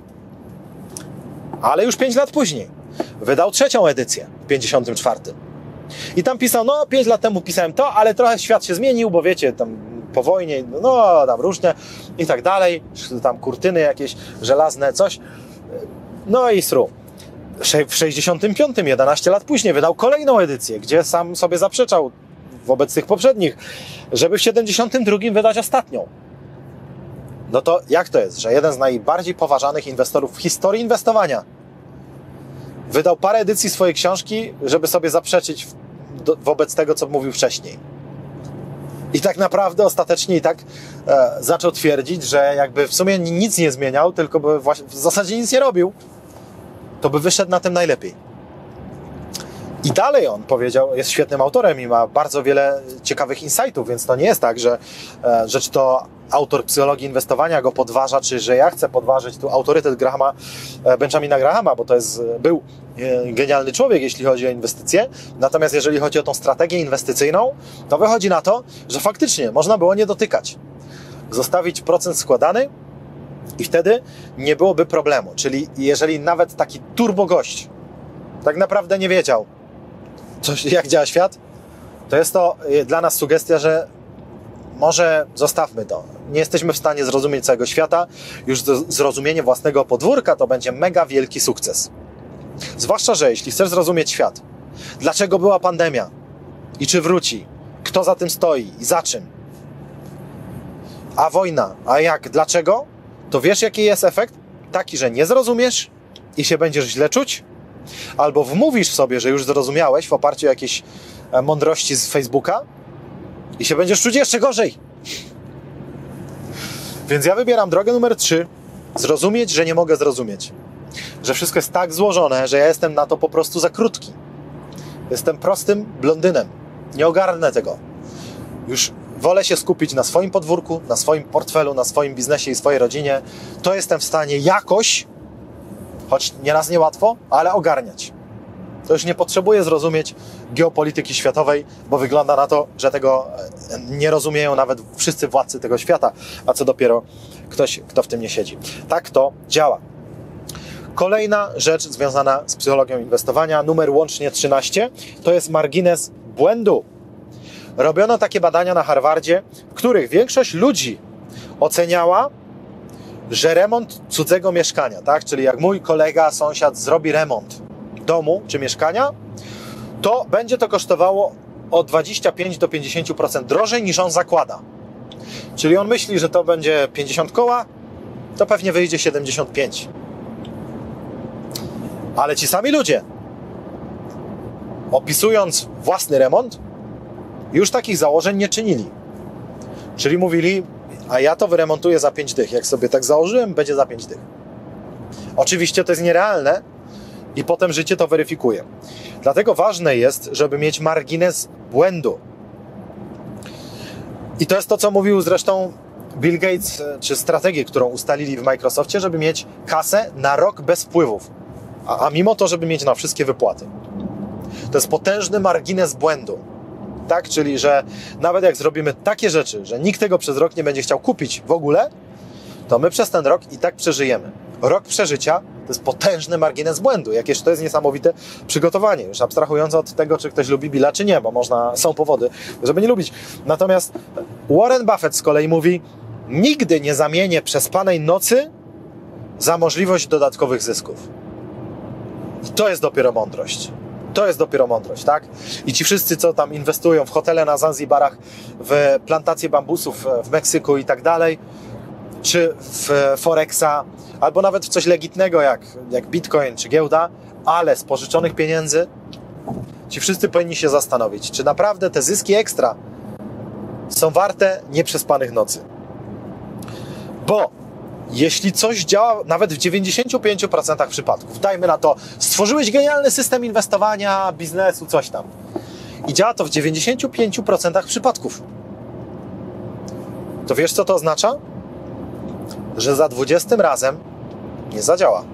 Ale już 5 lat później wydał trzecią edycję w 54. I tam pisał, 5 lat temu pisałem to, ale trochę świat się zmienił, bo wiecie, tam po wojnie, tam różne i tak dalej, tam kurtyny jakieś żelazne, coś. I sru. W 65, 11 lat później wydał kolejną edycję, gdzie sam sobie zaprzeczał wobec tych poprzednich, żeby w 72 wydać ostatnią. To jak to jest, że jeden z najbardziej poważanych inwestorów w historii inwestowania wydał parę edycji swojej książki, żeby sobie zaprzeczyć wobec tego, co mówił wcześniej. I tak naprawdę ostatecznie i tak zaczął twierdzić, że jakby w sumie nic nie zmieniał, tylko by w zasadzie nic nie robił, to by wyszedł na tym najlepiej. I dalej on powiedział, jest świetnym autorem i ma bardzo wiele ciekawych insightów, więc to nie jest tak, że czy to autor psychologii inwestowania go podważa, czy że ja chcę podważyć tu autorytet Benjamina Grahama, bo był genialny człowiek, jeśli chodzi o inwestycje. Natomiast jeżeli chodzi o tą strategię inwestycyjną, to wychodzi na to, że faktycznie można było nie dotykać. Zostawić procent składany i wtedy nie byłoby problemu. Czyli jeżeli nawet taki turbogość tak naprawdę nie wiedział, jak działa świat, to jest to dla nas sugestia, że może zostawmy to. Nie jesteśmy w stanie zrozumieć całego świata. Już zrozumienie własnego podwórka to będzie mega wielki sukces. Zwłaszcza, że jeśli chcesz zrozumieć świat, dlaczego była pandemia i czy wróci, kto za tym stoi i za czym, a wojna, a jak, dlaczego, to wiesz, jaki jest efekt? Taki, że nie zrozumiesz i się będziesz źle czuć, albo wmówisz sobie, że już zrozumiałeś w oparciu o jakieś mądrości z Facebooka i się będziesz czuć jeszcze gorzej. Więc ja wybieram drogę numer 3. Zrozumieć, że nie mogę zrozumieć. Że wszystko jest tak złożone, że ja jestem na to po prostu za krótki. Jestem prostym blondynem. Nie ogarnę tego. Już wolę się skupić na swoim podwórku, na swoim portfelu, na swoim biznesie i swojej rodzinie. To jestem w stanie jakoś, choć nieraz niełatwo, ale ogarniać. To już nie potrzebuję zrozumieć geopolityki światowej, bo wygląda na to, że tego nie rozumieją nawet wszyscy władcy tego świata, a co dopiero ktoś, kto w tym nie siedzi. Tak to działa. Kolejna rzecz związana z psychologią inwestowania, numer łącznie 13, to jest margines błędu. Robiono takie badania na Harvardzie, w których większość ludzi oceniała, że remont cudzego mieszkania, tak? Czyli jak mój kolega, sąsiad zrobi remont domu czy mieszkania, to będzie to kosztowało o 25 do 50% drożej niż on zakłada. Czyli on myśli, że to będzie 50 koła, to pewnie wyjdzie 75. Ale ci sami ludzie, opisując własny remont, już takich założeń nie czynili. Czyli mówili, a ja to wyremontuję za 5 dych. Jak sobie tak założyłem, będzie za 5 dych. Oczywiście to jest nierealne i potem życie to weryfikuje. Dlatego ważne jest, żeby mieć margines błędu. I to jest to, co mówił zresztą Bill Gates, czy strategię, którą ustalili w Microsoftie, żeby mieć kasę na rok bez wpływów. A mimo to, żeby mieć na wszystkie wypłaty. To jest potężny margines błędu. Tak? Czyli, że nawet jak zrobimy takie rzeczy, że nikt tego przez rok nie będzie chciał kupić w ogóle, to my przez ten rok i tak przeżyjemy. Rok przeżycia to jest potężny margines błędu. Jakież to jest niesamowite przygotowanie. Już abstrahując od tego, czy ktoś lubi Billa, czy nie, bo są powody, żeby nie lubić. Natomiast Warren Buffett z kolei mówi, nigdy nie zamienię przespanej nocy za możliwość dodatkowych zysków. I to jest dopiero mądrość. To jest dopiero mądrość, tak? I ci wszyscy, co tam inwestują w hotele na Zanzibarach, w plantacje bambusów w Meksyku i tak dalej, czy w Forexa, albo nawet w coś legitnego jak Bitcoin czy giełda, ale z pożyczonych pieniędzy, ci wszyscy powinni się zastanowić, czy naprawdę te zyski ekstra są warte nieprzespanych nocy. Bo jeśli coś działa nawet w 95% przypadków, dajmy na to, stworzyłeś genialny system inwestowania, biznesu, coś tam i działa to w 95% przypadków, to wiesz, co to oznacza? Że za 20 razem nie zadziała.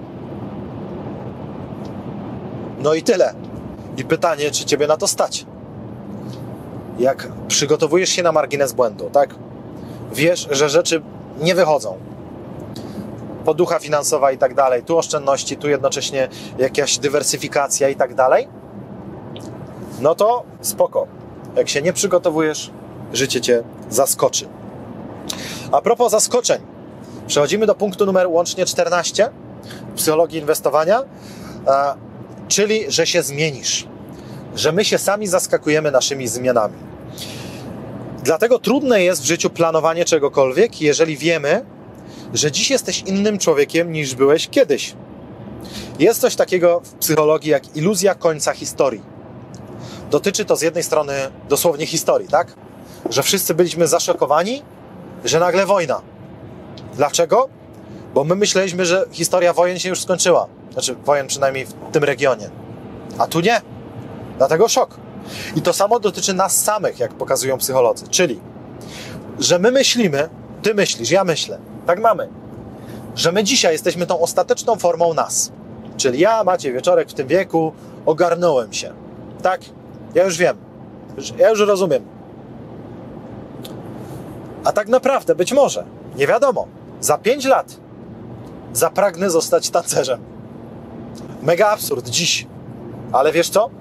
No i tyle. I pytanie, czy ciebie na to stać? Jak przygotowujesz się na margines błędu, tak? Wiesz, że rzeczy nie wychodzą. Poducha finansowa i tak dalej, tu oszczędności, tu jednocześnie jakaś dywersyfikacja i tak dalej, no to spoko. Jak się nie przygotowujesz, życie cię zaskoczy. A propos zaskoczeń, przechodzimy do punktu numer łącznie 14 w psychologii inwestowania, czyli, że się zmienisz. Że my się sami zaskakujemy naszymi zmianami. Dlatego trudne jest w życiu planowanie czegokolwiek, jeżeli wiemy, że dziś jesteś innym człowiekiem niż byłeś kiedyś. Jest coś takiego w psychologii jak iluzja końca historii. Dotyczy to z jednej strony dosłownie historii, tak? że wszyscy byliśmy zaszokowani, że nagle wojna. Dlaczego? Bo my myśleliśmy, że historia wojen się już skończyła. Znaczy wojen przynajmniej w tym regionie. A tu nie. Dlatego szok. I to samo dotyczy nas samych, jak pokazują psycholodzy. Czyli, że my myślimy, ty myślisz, ja myślę, tak mamy, że my dzisiaj jesteśmy tą ostateczną formą nas. Czyli ja, Maciej Wieczorek, w tym wieku ogarnąłem się. Tak? Ja już wiem. Ja już rozumiem. A tak naprawdę, być może, nie wiadomo, za 5 lat zapragnę zostać tancerzem. Mega absurd dziś. Ale wiesz co?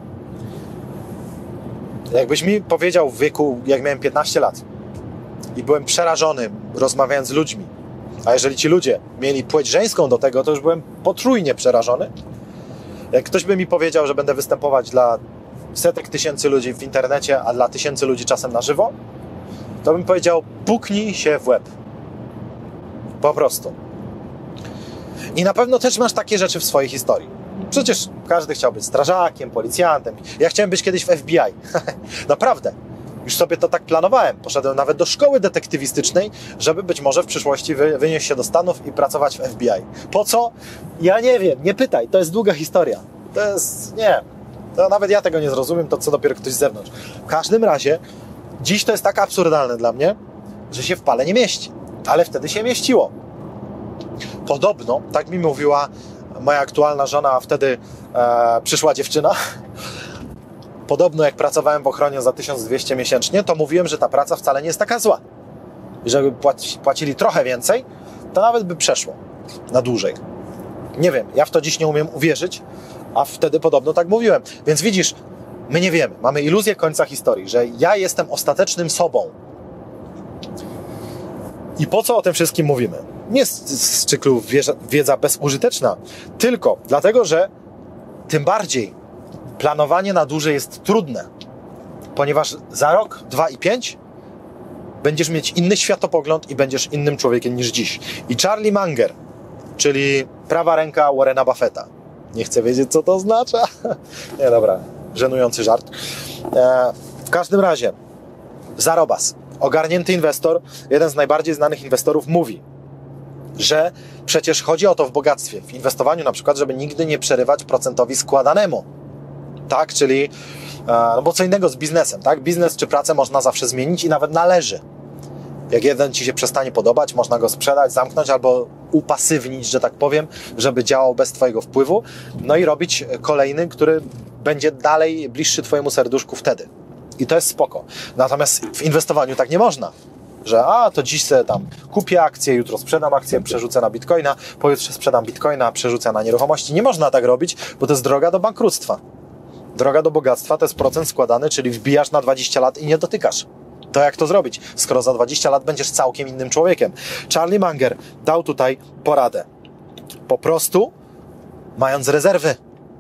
Jakbyś mi powiedział w wieku, jak miałem 15 lat i byłem przerażony, rozmawiając z ludźmi, a jeżeli ci ludzie mieli płeć żeńską do tego, to już byłem potrójnie przerażony. Jak ktoś by mi powiedział, że będę występować dla setek tysięcy ludzi w internecie, a dla tysięcy ludzi czasem na żywo, to bym powiedział, puknij się w łeb. Po prostu. I na pewno też masz takie rzeczy w swojej historii. Przecież każdy chciał być strażakiem, policjantem. Ja chciałem być kiedyś w FBI. Naprawdę. Już sobie to tak planowałem. Poszedłem nawet do szkoły detektywistycznej, żeby być może w przyszłości wynieść się do Stanów i pracować w FBI. Po co? Ja nie wiem. Nie pytaj. To jest długa historia. To jest... Nie. To nawet ja tego nie zrozumiem, to co dopiero ktoś z zewnątrz. W każdym razie dziś to jest tak absurdalne dla mnie, że się w pale nie mieści. Ale wtedy się mieściło. Podobno, tak mi mówiła moja aktualna żona, a wtedy przyszła dziewczyna. Podobno jak pracowałem w ochronie za 1200 miesięcznie, to mówiłem, że ta praca wcale nie jest taka zła. I żeby płacili trochę więcej, to nawet by przeszło na dłużej. Nie wiem, ja w to dziś nie umiem uwierzyć, a wtedy podobno tak mówiłem. Więc widzisz, my nie wiemy. Mamy iluzję końca historii, że ja jestem ostatecznym sobą. I po co o tym wszystkim mówimy? Nie z cyklu wiedza bezużyteczna, tylko dlatego, że tym bardziej planowanie na dłużej jest trudne, ponieważ za rok, 2 i 5 będziesz mieć inny światopogląd i będziesz innym człowiekiem niż dziś. I Charlie Munger, czyli prawa ręka Warrena Buffetta. Nie chcę wiedzieć, co to oznacza. Nie, dobra, żenujący żart. W każdym razie, zarobas, ogarnięty inwestor, jeden z najbardziej znanych inwestorów mówi, że przecież chodzi o to w bogactwie, w inwestowaniu na przykład, żeby nigdy nie przerywać procentowi składanemu. Tak, czyli, no bo co innego z biznesem, tak? Biznes czy pracę można zawsze zmienić i nawet należy. Jak jeden ci się przestanie podobać, można go sprzedać, zamknąć albo upasywnić, że tak powiem, żeby działał bez twojego wpływu, no i robić kolejny, który będzie dalej bliższy twojemu serduszku wtedy. I to jest spoko. Natomiast w inwestowaniu tak nie można. Że to dziś sobie tam kupię akcję, jutro sprzedam akcję, przerzucę na bitcoina, pojutrze sprzedam bitcoina, przerzucę na nieruchomości. Nie można tak robić, bo to jest droga do bankructwa. Droga do bogactwa to jest procent składany, czyli wbijasz na 20 lat i nie dotykasz. To jak to zrobić, skoro za 20 lat będziesz całkiem innym człowiekiem? Charlie Munger dał tutaj poradę. Po prostu mając rezerwy.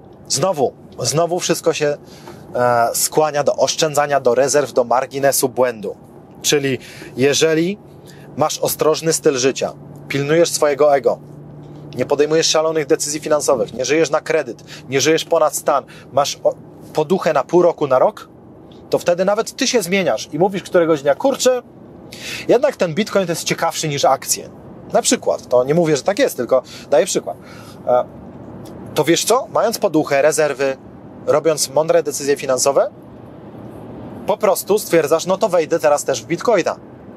Znowu wszystko się skłania do oszczędzania, do rezerw, do marginesu błędu. Czyli jeżeli masz ostrożny styl życia, pilnujesz swojego ego, nie podejmujesz szalonych decyzji finansowych, nie żyjesz na kredyt, nie żyjesz ponad stan, masz poduchę na pół roku, na rok, to wtedy nawet ty się zmieniasz i mówisz któregoś dnia, kurczę, jednak ten bitcoin to jest ciekawszy niż akcje. Na przykład, to nie mówię, że tak jest, tylko daję przykład. To wiesz co? Mając poduchę, rezerwy, robiąc mądre decyzje finansowe, po prostu stwierdzasz, no to wejdę teraz też w bitcoina.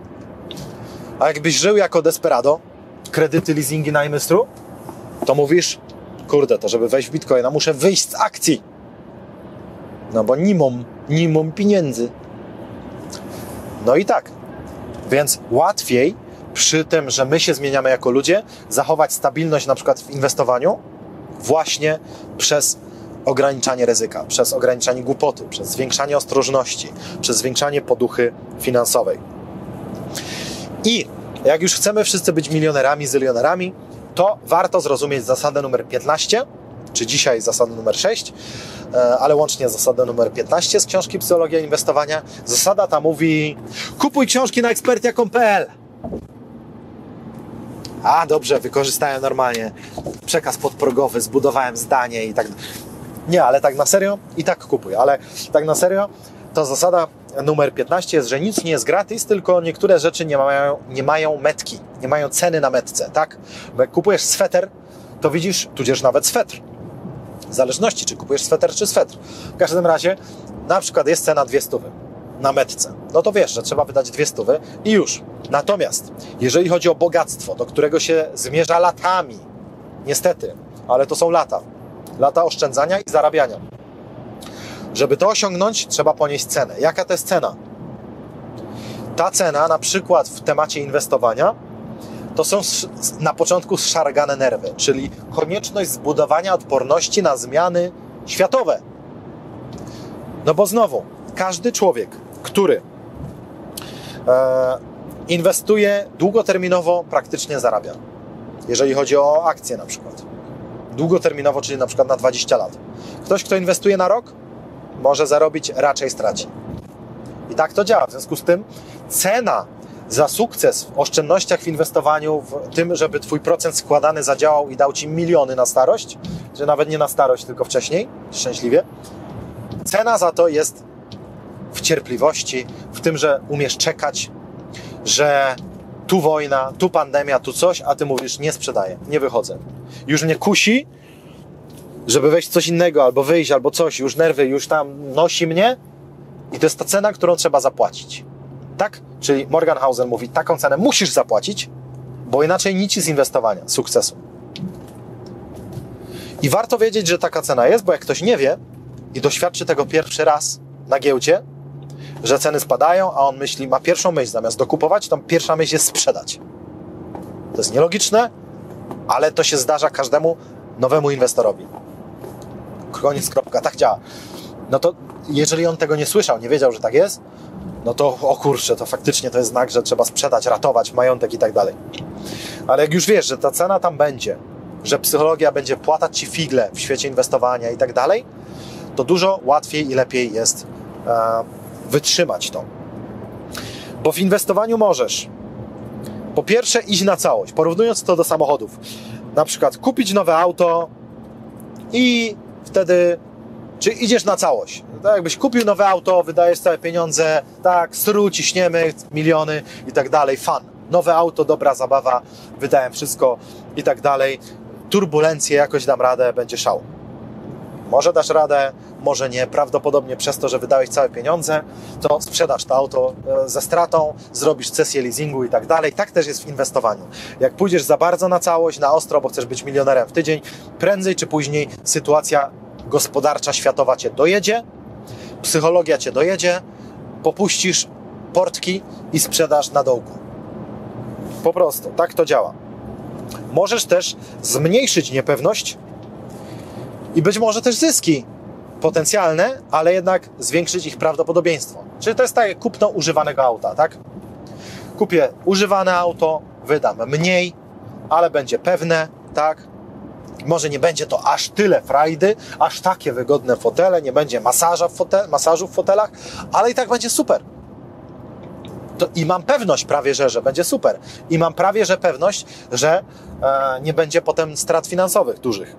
A jakbyś żył jako desperado, kredyty, leasingi, najmy stru, to mówisz, kurde, to żeby wejść w bitcoina, muszę wyjść z akcji. No bo nie mam pieniędzy. No i tak. Więc łatwiej przy tym, że my się zmieniamy jako ludzie, zachować stabilność na przykład w inwestowaniu właśnie przez ograniczanie ryzyka, przez ograniczanie głupoty, przez zwiększanie ostrożności, przez zwiększanie poduchy finansowej. I jak już chcemy wszyscy być milionerami, zylionerami, to warto zrozumieć zasadę numer 15, czy dzisiaj zasadę numer 6, ale łącznie zasadę numer 15 z książki Psychologia Inwestowania. Zasada ta mówi: kupuj książki na ekspertia.pl. Dobrze, wykorzystałem normalnie przekaz podprogowy, zbudowałem zdanie i tak. Nie, ale tak na serio i tak kupuj, ale tak na serio to zasada numer 15 jest, że nic nie jest gratis, tylko niektóre rzeczy nie mają metki, nie mają ceny na metce, tak? Bo jak kupujesz sweter, to widzisz, tudzież nawet swetr. W zależności, czy kupujesz sweter, czy swetr. W każdym razie, na przykład jest cena 200 na metce. No to wiesz, że trzeba wydać 200 i już. Natomiast, jeżeli chodzi o bogactwo, do którego się zmierza latami, niestety, ale to są lata oszczędzania i zarabiania. Żeby to osiągnąć, trzeba ponieść cenę. Jaka to jest cena? Ta cena, na przykład w temacie inwestowania, to są na początku zszargane nerwy, czyli konieczność zbudowania odporności na zmiany światowe. No bo znowu, każdy człowiek, który inwestuje długoterminowo, praktycznie zarabia. Jeżeli chodzi o akcje na przykład. Długoterminowo, czyli na przykład na 20 lat. Ktoś, kto inwestuje na rok, może zarobić, raczej straci. I tak to działa. W związku z tym cena za sukces w oszczędnościach, w inwestowaniu, w tym, żeby Twój procent składany zadziałał i dał Ci miliony na starość, że nawet nie na starość, tylko wcześniej, szczęśliwie, cena za to jest w cierpliwości, w tym, że umiesz czekać, że tu wojna, tu pandemia, tu coś, a Ty mówisz, nie sprzedaję, nie wychodzę. Już mnie kusi, żeby wejść w coś innego, albo wyjść, albo coś, już nerwy, już tam nosi mnie i to jest ta cena, którą trzeba zapłacić. Tak? Czyli Morgenhausen mówi, taką cenę musisz zapłacić, bo inaczej nic z inwestowania, sukcesu. I warto wiedzieć, że taka cena jest, bo jak ktoś nie wie i doświadczy tego pierwszy raz na giełdzie, że ceny spadają, a on myśli, ma pierwszą myśl, zamiast dokupować, to pierwsza myśl jest sprzedać. To jest nielogiczne, ale to się zdarza każdemu nowemu inwestorowi. Koniec, kropka, tak działa. No to jeżeli on tego nie słyszał, nie wiedział, że tak jest, no to o kurczę, to faktycznie to jest znak, że trzeba sprzedać, ratować majątek i tak dalej. Ale jak już wiesz, że ta cena tam będzie, że psychologia będzie płatać Ci figle w świecie inwestowania i tak dalej, to dużo łatwiej i lepiej jest wytrzymać to. Bo w inwestowaniu możesz po pierwsze iść na całość, porównując to do samochodów. Na przykład kupić nowe auto i wtedy czy idziesz na całość. Tak jakbyś kupił nowe auto, wydajesz całe pieniądze, tak, sru, ciśniemy, miliony i tak dalej, fun. Nowe auto, dobra zabawa, wydałem wszystko i tak dalej. Turbulencje, jakoś dam radę, będzie szał. Może dasz radę, może nie. Prawdopodobnie przez to, że wydałeś całe pieniądze, to sprzedasz to auto ze stratą, zrobisz cesję leasingu i tak dalej. Tak też jest w inwestowaniu. Jak pójdziesz za bardzo na całość, na ostro, bo chcesz być milionerem w tydzień, prędzej czy później sytuacja gospodarcza światowa Cię dojedzie, psychologia Cię dojedzie, popuścisz portki i sprzedasz na dołku. Po prostu, tak to działa. Możesz też zmniejszyć niepewność i być może też zyski potencjalne, ale jednak zwiększyć ich prawdopodobieństwo. Czyli to jest tak jak kupno używanego auta, tak? Kupię używane auto, wydam mniej, ale będzie pewne, tak? Może nie będzie to aż tyle frajdy, aż takie wygodne fotele, nie będzie masażu w fotelach, ale i tak będzie super. I mam pewność prawie, że będzie super. I mam prawie, że pewność, że nie będzie potem strat finansowych dużych.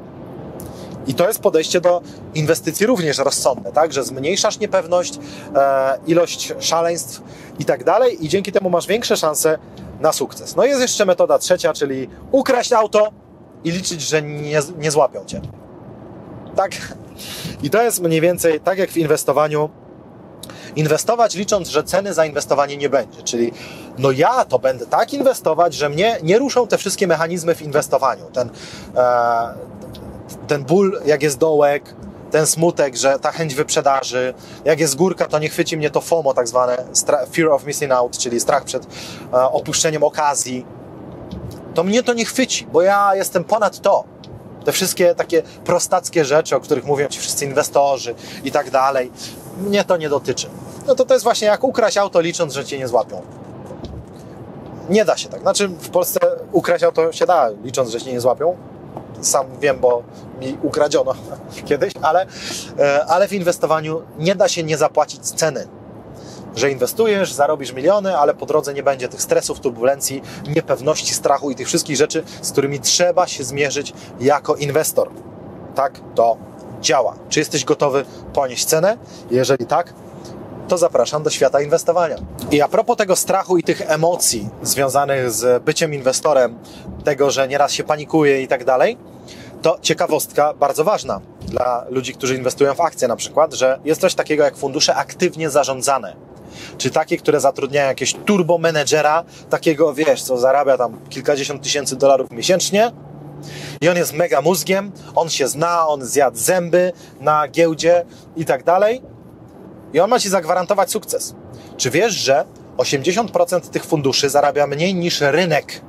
I to jest podejście do inwestycji również rozsądne, tak? Że zmniejszasz niepewność, ilość szaleństw i tak dalej i dzięki temu masz większe szanse na sukces. No jest jeszcze metoda trzecia, czyli ukraść auto i liczyć, że nie złapią Cię. Tak? I to jest mniej więcej tak jak w inwestowaniu. Inwestować licząc, że ceny za inwestowanie nie będzie. Czyli no ja to będę tak inwestować, że mnie nie ruszą te wszystkie mechanizmy w inwestowaniu. Ten ból, jak jest dołek, ten smutek, że ta chęć wyprzedaży, jak jest górka, to nie chwyci mnie to FOMO, tak zwane fear of missing out, czyli strach przed opuszczeniem okazji. To mnie to nie chwyci, bo ja jestem ponad to. Te wszystkie takie prostackie rzeczy, o których mówią Ci wszyscy inwestorzy i tak dalej, mnie to nie dotyczy. No to jest właśnie jak ukraść auto, licząc, że Cię nie złapią. Nie da się tak. Znaczy w Polsce ukraść auto się da, licząc, że Cię nie złapią. Sam wiem, bo mi ukradziono kiedyś, ale w inwestowaniu nie da się nie zapłacić ceny. Że inwestujesz, zarobisz miliony, ale po drodze nie będzie tych stresów, turbulencji, niepewności, strachu i tych wszystkich rzeczy, z którymi trzeba się zmierzyć jako inwestor. Tak to działa. Czy jesteś gotowy ponieść cenę? Jeżeli tak, to zapraszam do świata inwestowania. I a propos tego strachu i tych emocji związanych z byciem inwestorem, tego, że nieraz się panikuje i tak dalej, to ciekawostka bardzo ważna dla ludzi, którzy inwestują w akcje na przykład, że jest coś takiego jak fundusze aktywnie zarządzane. Czy takie, które zatrudniają jakiegoś turbo menedżera, takiego, wiesz, co zarabia tam kilkadziesiąt tysięcy dolarów miesięcznie i on jest mega mózgiem, on się zna, on zjadł zęby na giełdzie i tak dalej i on ma Ci zagwarantować sukces. Czy wiesz, że 80% tych funduszy zarabia mniej niż rynek?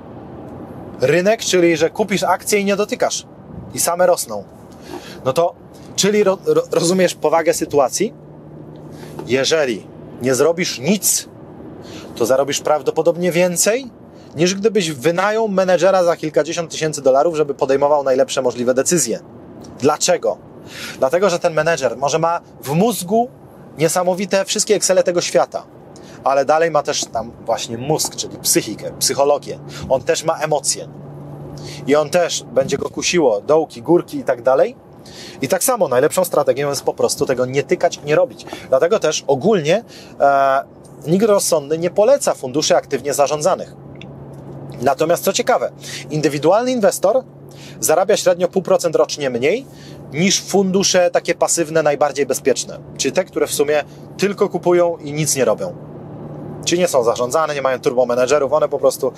Rynek, czyli że kupisz akcje i nie dotykasz i same rosną. No to, czyli rozumiesz powagę sytuacji? Jeżeli nie zrobisz nic, to zarobisz prawdopodobnie więcej, niż gdybyś wynajął menedżera za kilkadziesiąt tysięcy dolarów, żeby podejmował najlepsze możliwe decyzje. Dlaczego? Dlatego, że ten menedżer może ma w mózgu niesamowite wszystkie Excele tego świata, ale dalej ma też tam właśnie mózg, czyli psychikę, psychologię. On też ma emocje. I on też będzie go kusiło, dołki, górki i tak dalej. I tak samo najlepszą strategią jest po prostu tego nie tykać, nie robić. Dlatego też ogólnie nikt rozsądny nie poleca funduszy aktywnie zarządzanych. Natomiast co ciekawe, indywidualny inwestor zarabia średnio 0,5% rocznie mniej niż fundusze takie pasywne, najbardziej bezpieczne. Czyli te, które w sumie tylko kupują i nic nie robią. Czyli nie są zarządzane, nie mają turbomenedżerów, one po prostu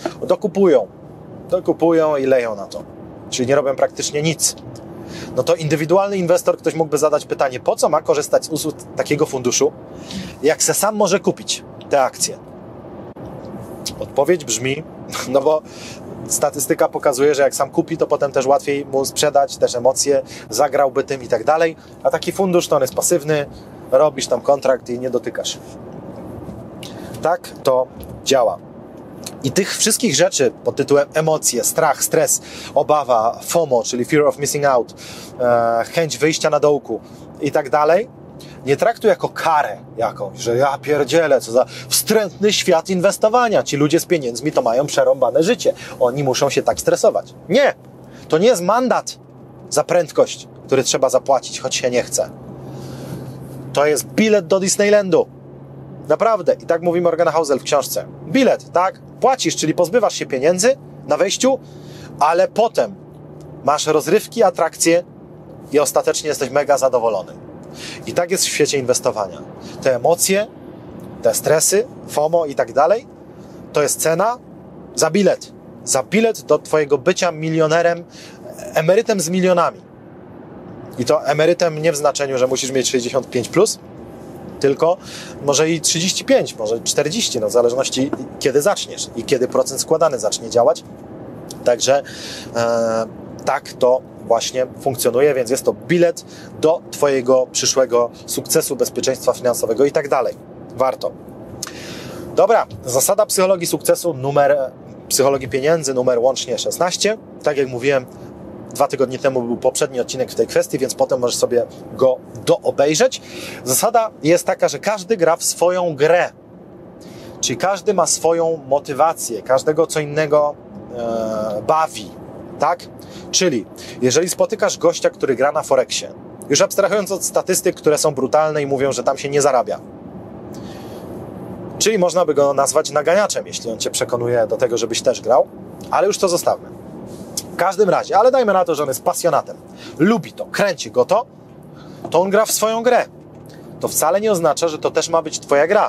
dokupują i leją na to. Czyli nie robią praktycznie nic. No to indywidualny inwestor, ktoś mógłby zadać pytanie, po co ma korzystać z usług takiego funduszu, jak se sam może kupić te akcje? Odpowiedź brzmi, no bo statystyka pokazuje, że jak sam kupi, to potem też łatwiej mu sprzedać, też emocje, zagrałby tym i tak dalej, a taki fundusz to on jest pasywny, robisz tam kontrakt i nie dotykasz. Tak to działa. I tych wszystkich rzeczy pod tytułem emocje, strach, stres, obawa, FOMO, czyli Fear of Missing Out, chęć wyjścia na dołku i tak dalej, nie traktuj jako karę jakąś, że ja pierdzielę, co za wstrętny świat inwestowania. Ci ludzie z pieniędzmi to mają przerąbane życie. Oni muszą się tak stresować. Nie! To nie jest mandat za prędkość, który trzeba zapłacić, choć się nie chce. To jest bilet do Disneylandu. Naprawdę. I tak mówi Morgan Housel w książce. Bilet, tak? Płacisz, czyli pozbywasz się pieniędzy na wejściu, ale potem masz rozrywki, atrakcje i ostatecznie jesteś mega zadowolony. I tak jest w świecie inwestowania. Te emocje, te stresy, FOMO i tak dalej, to jest cena za bilet. Za bilet do twojego bycia milionerem, emerytem z milionami. I to emerytem nie w znaczeniu, że musisz mieć 65+, tylko może i 35, może 40, no w zależności kiedy zaczniesz i kiedy procent składany zacznie działać. Także tak to właśnie funkcjonuje, więc jest to bilet do twojego przyszłego sukcesu, bezpieczeństwa finansowego i tak dalej. Warto. Dobra, zasada psychologii sukcesu, psychologii pieniędzy, numer łącznie 16. Tak jak mówiłem, 2 tygodnie temu był poprzedni odcinek w tej kwestii, więc potem możesz sobie go doobejrzeć. Zasada jest taka, że każdy gra w swoją grę. Czyli każdy ma swoją motywację, każdego co innego bawi. Tak? Czyli jeżeli spotykasz gościa, który gra na Forexie, już abstrahując od statystyk, które są brutalne i mówią, że tam się nie zarabia, czyli można by go nazwać naganiaczem, jeśli on cię przekonuje do tego, żebyś też grał, ale już to zostawmy. W każdym razie, ale dajmy na to, że on jest pasjonatem, lubi to, kręci go to on gra w swoją grę. To wcale nie oznacza, że to też ma być twoja gra.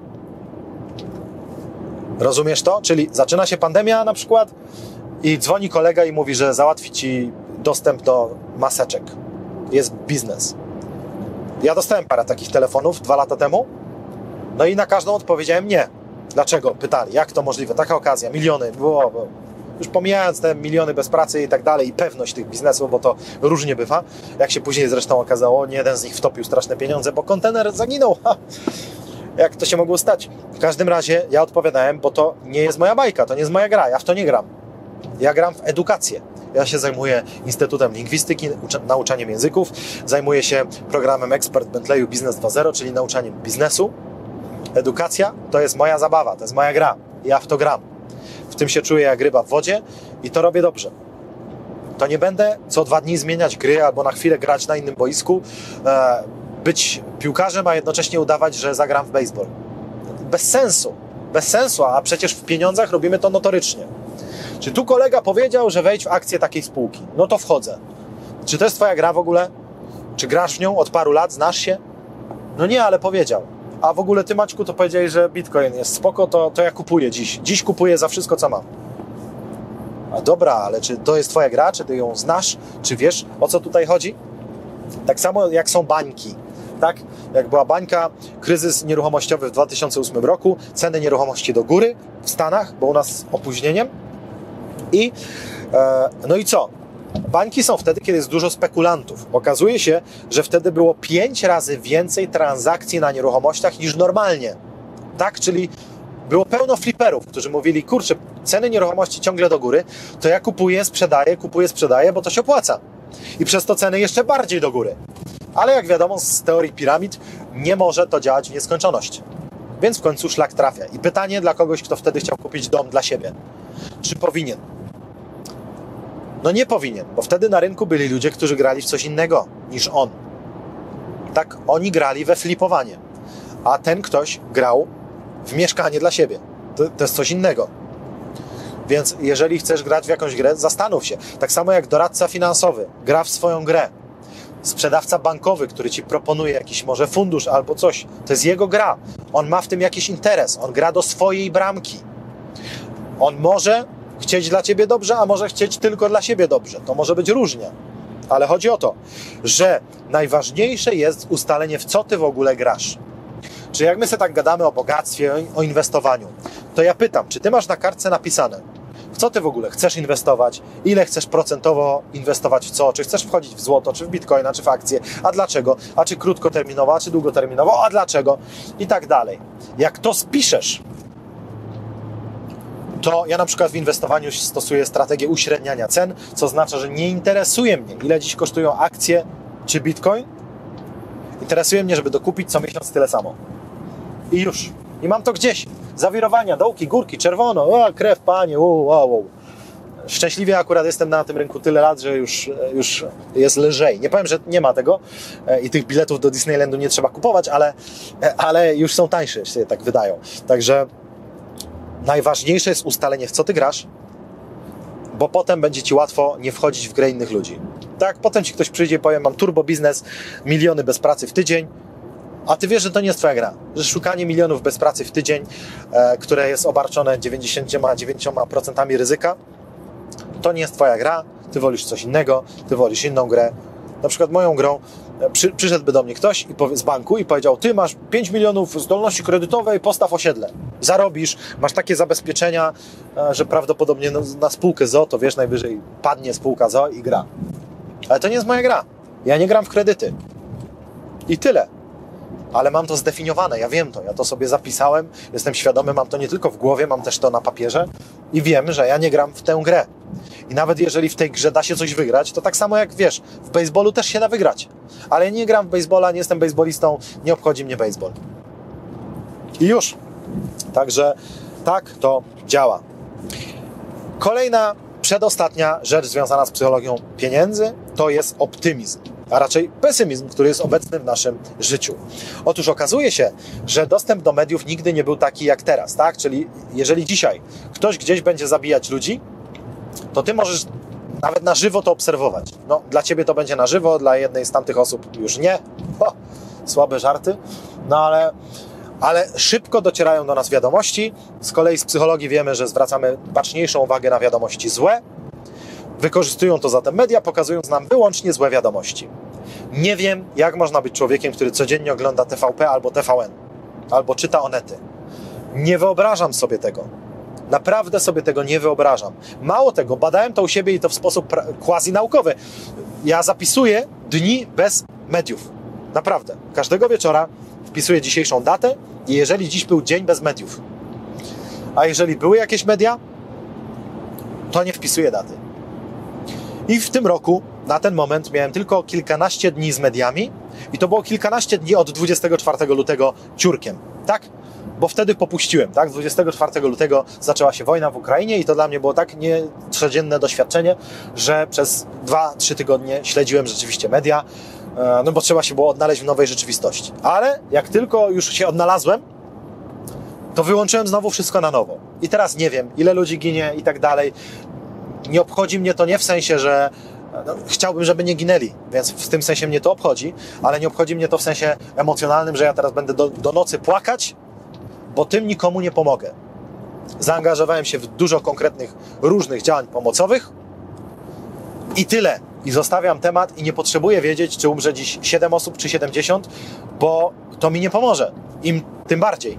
Rozumiesz to? Czyli zaczyna się pandemia na przykład i dzwoni kolega i mówi, że załatwi ci dostęp do maseczek. Jest biznes. Ja dostałem parę takich telefonów 2 lata temu, no i na każdą odpowiedziałem nie. Dlaczego? Pytali, jak to możliwe? Taka okazja, miliony, było. Już pomijając te miliony bez pracy i tak dalej i pewność tych biznesów, bo to różnie bywa. Jak się później zresztą okazało, nie jeden z nich wtopił straszne pieniądze, bo kontener zaginął. Jak to się mogło stać? W każdym razie ja odpowiadałem, bo to nie jest moja bajka, to nie jest moja gra, ja w to nie gram. Ja gram w edukację. Ja się zajmuję Instytutem Lingwistyki, nauczaniem języków, zajmuję się programem Ekspert Bentleyu Biznes 2.0, czyli nauczaniem biznesu. Edukacja to jest moja zabawa, to jest moja gra. Ja w to gram. W tym się czuję jak ryba w wodzie i to robię dobrze. To nie będę co 2 dni zmieniać gry albo na chwilę grać na innym boisku, być piłkarzem, a jednocześnie udawać, że zagram w baseball. Bez sensu. Bez sensu, a przecież w pieniądzach robimy to notorycznie. Czy tu kolega powiedział, że wejdź w akcję takiej spółki? No to wchodzę. Czy to jest twoja gra w ogóle? Czy grasz w nią od paru lat? Znasz się? No nie, ale powiedział. A w ogóle ty, Maćku, to powiedziałeś, że Bitcoin jest spoko, to ja kupuję dziś. Dziś kupuję za wszystko, co mam. A dobra, ale czy to jest twoja gra? Czy ty ją znasz? Czy wiesz, o co tutaj chodzi? Tak samo jak są bańki. Tak? Jak była bańka, kryzys nieruchomościowy w 2008 roku, ceny nieruchomości do góry w Stanach, bo u nas z opóźnieniem. No i co? Bańki są wtedy, kiedy jest dużo spekulantów. Okazuje się, że wtedy było 5 razy więcej transakcji na nieruchomościach niż normalnie. Tak? Czyli było pełno fliperów, którzy mówili, kurczę, ceny nieruchomości ciągle do góry, to ja kupuję, sprzedaję, bo to się opłaca. I przez to ceny jeszcze bardziej do góry. Ale jak wiadomo z teorii piramid, nie może to działać w nieskończoność. Więc w końcu szlak trafia. I pytanie dla kogoś, kto wtedy chciał kupić dom dla siebie. Czy powinien? No nie powinien, bo wtedy na rynku byli ludzie, którzy grali w coś innego niż on. Tak, oni grali we flipowanie. A ten ktoś grał w mieszkanie dla siebie. To jest coś innego. Więc jeżeli chcesz grać w jakąś grę, zastanów się. Tak samo jak doradca finansowy gra w swoją grę. Sprzedawca bankowy, który ci proponuje jakiś może fundusz albo coś. To jest jego gra. On ma w tym jakiś interes. On gra do swojej bramki. On może chcieć dla ciebie dobrze, a może chcieć tylko dla siebie dobrze. To może być różnie. Ale chodzi o to, że najważniejsze jest ustalenie, w co ty w ogóle grasz. Czy jak my sobie tak gadamy o bogactwie, o inwestowaniu, to ja pytam, czy ty masz na kartce napisane, w co ty w ogóle chcesz inwestować, ile chcesz procentowo inwestować w co, czy chcesz wchodzić w złoto, czy w bitcoina, czy w akcje, a dlaczego, a czy krótkoterminowo, a czy długoterminowo, a dlaczego i tak dalej. Jak to spiszesz, to ja na przykład w inwestowaniu stosuję strategię uśredniania cen, co oznacza, że nie interesuje mnie, ile dziś kosztują akcje czy bitcoin. Interesuje mnie, żeby dokupić co miesiąc tyle samo. I już. I mam to gdzieś. Zawirowania, dołki, górki, czerwono, krew, panie, Szczęśliwie akurat jestem na tym rynku tyle lat, że już jest lżej. Nie powiem, że nie ma tego i tych biletów do Disneylandu nie trzeba kupować, ale już są tańsze, się tak wydają. Także najważniejsze jest ustalenie, w co ty grasz, bo potem będzie ci łatwo nie wchodzić w grę innych ludzi. Tak, potem ci ktoś przyjdzie i powie, mam turbo biznes, miliony bez pracy w tydzień, a ty wiesz, że to nie jest twoja gra. Że szukanie milionów bez pracy w tydzień, które jest obarczone 99% ryzyka, to nie jest twoja gra, ty wolisz coś innego, ty wolisz inną grę. Na przykład moją grą przyszedłby do mnie ktoś z banku i powiedział, ty masz 5 milionów zdolności kredytowej, postaw osiedle. Zarobisz, masz takie zabezpieczenia, że prawdopodobnie na spółkę ZOO, to wiesz, najwyżej padnie spółka ZOO i gra. Ale to nie jest moja gra. Ja nie gram w kredyty. I tyle. Ale mam to zdefiniowane, ja wiem to, ja to sobie zapisałem, jestem świadomy, mam to nie tylko w głowie, mam też to na papierze i wiem, że ja nie gram w tę grę. I nawet jeżeli w tej grze da się coś wygrać, to tak samo jak wiesz, w baseballu też się da wygrać. Ale ja nie gram w baseballa, nie jestem baseballistą, nie obchodzi mnie baseball. I już. Także tak to działa. Kolejna, przedostatnia rzecz związana z psychologią pieniędzy to jest optymizm, a raczej pesymizm, który jest obecny w naszym życiu. Otóż okazuje się, że dostęp do mediów nigdy nie był taki jak teraz, tak? Czyli jeżeli dzisiaj ktoś gdzieś będzie zabijać ludzi, to ty możesz nawet na żywo to obserwować. No, dla ciebie to będzie na żywo, dla jednej z tamtych osób już nie. Słabe żarty. No ale szybko docierają do nas wiadomości. Z kolei z psychologii wiemy, że zwracamy baczniejszą uwagę na wiadomości złe. Wykorzystują to zatem media, pokazując nam wyłącznie złe wiadomości. Nie wiem, jak można być człowiekiem, który codziennie ogląda TVP albo TVN, albo czyta Onety. Nie wyobrażam sobie tego. Naprawdę sobie tego nie wyobrażam. Mało tego, badałem to u siebie i to w sposób quasi-naukowy. Ja zapisuję dni bez mediów. Naprawdę. Każdego wieczora wpisuję dzisiejszą datę i jeżeli dziś był dzień bez mediów, a jeżeli były jakieś media, to nie wpisuję daty. I w tym roku, na ten moment, miałem tylko kilkanaście dni z mediami i to było kilkanaście dni od 24 lutego ciurkiem, tak? Bo wtedy popuściłem, tak? 24 lutego zaczęła się wojna w Ukrainie i to dla mnie było tak codzienne doświadczenie, że przez 2-3 tygodnie śledziłem rzeczywiście media no bo trzeba się było odnaleźć w nowej rzeczywistości. Ale jak tylko już się odnalazłem, to wyłączyłem znowu wszystko na nowo. I teraz nie wiem, ile ludzi ginie i tak dalej. Nie obchodzi mnie to nie w sensie, że chciałbym, żeby nie ginęli, więc w tym sensie mnie to obchodzi, ale nie obchodzi mnie to w sensie emocjonalnym, że ja teraz będę do nocy płakać, bo tym nikomu nie pomogę. Zaangażowałem się w dużo konkretnych, różnych działań pomocowych i tyle. I zostawiam temat i nie potrzebuję wiedzieć, czy umrze dziś 7 osób, czy 70, bo to mi nie pomoże. Im tym bardziej.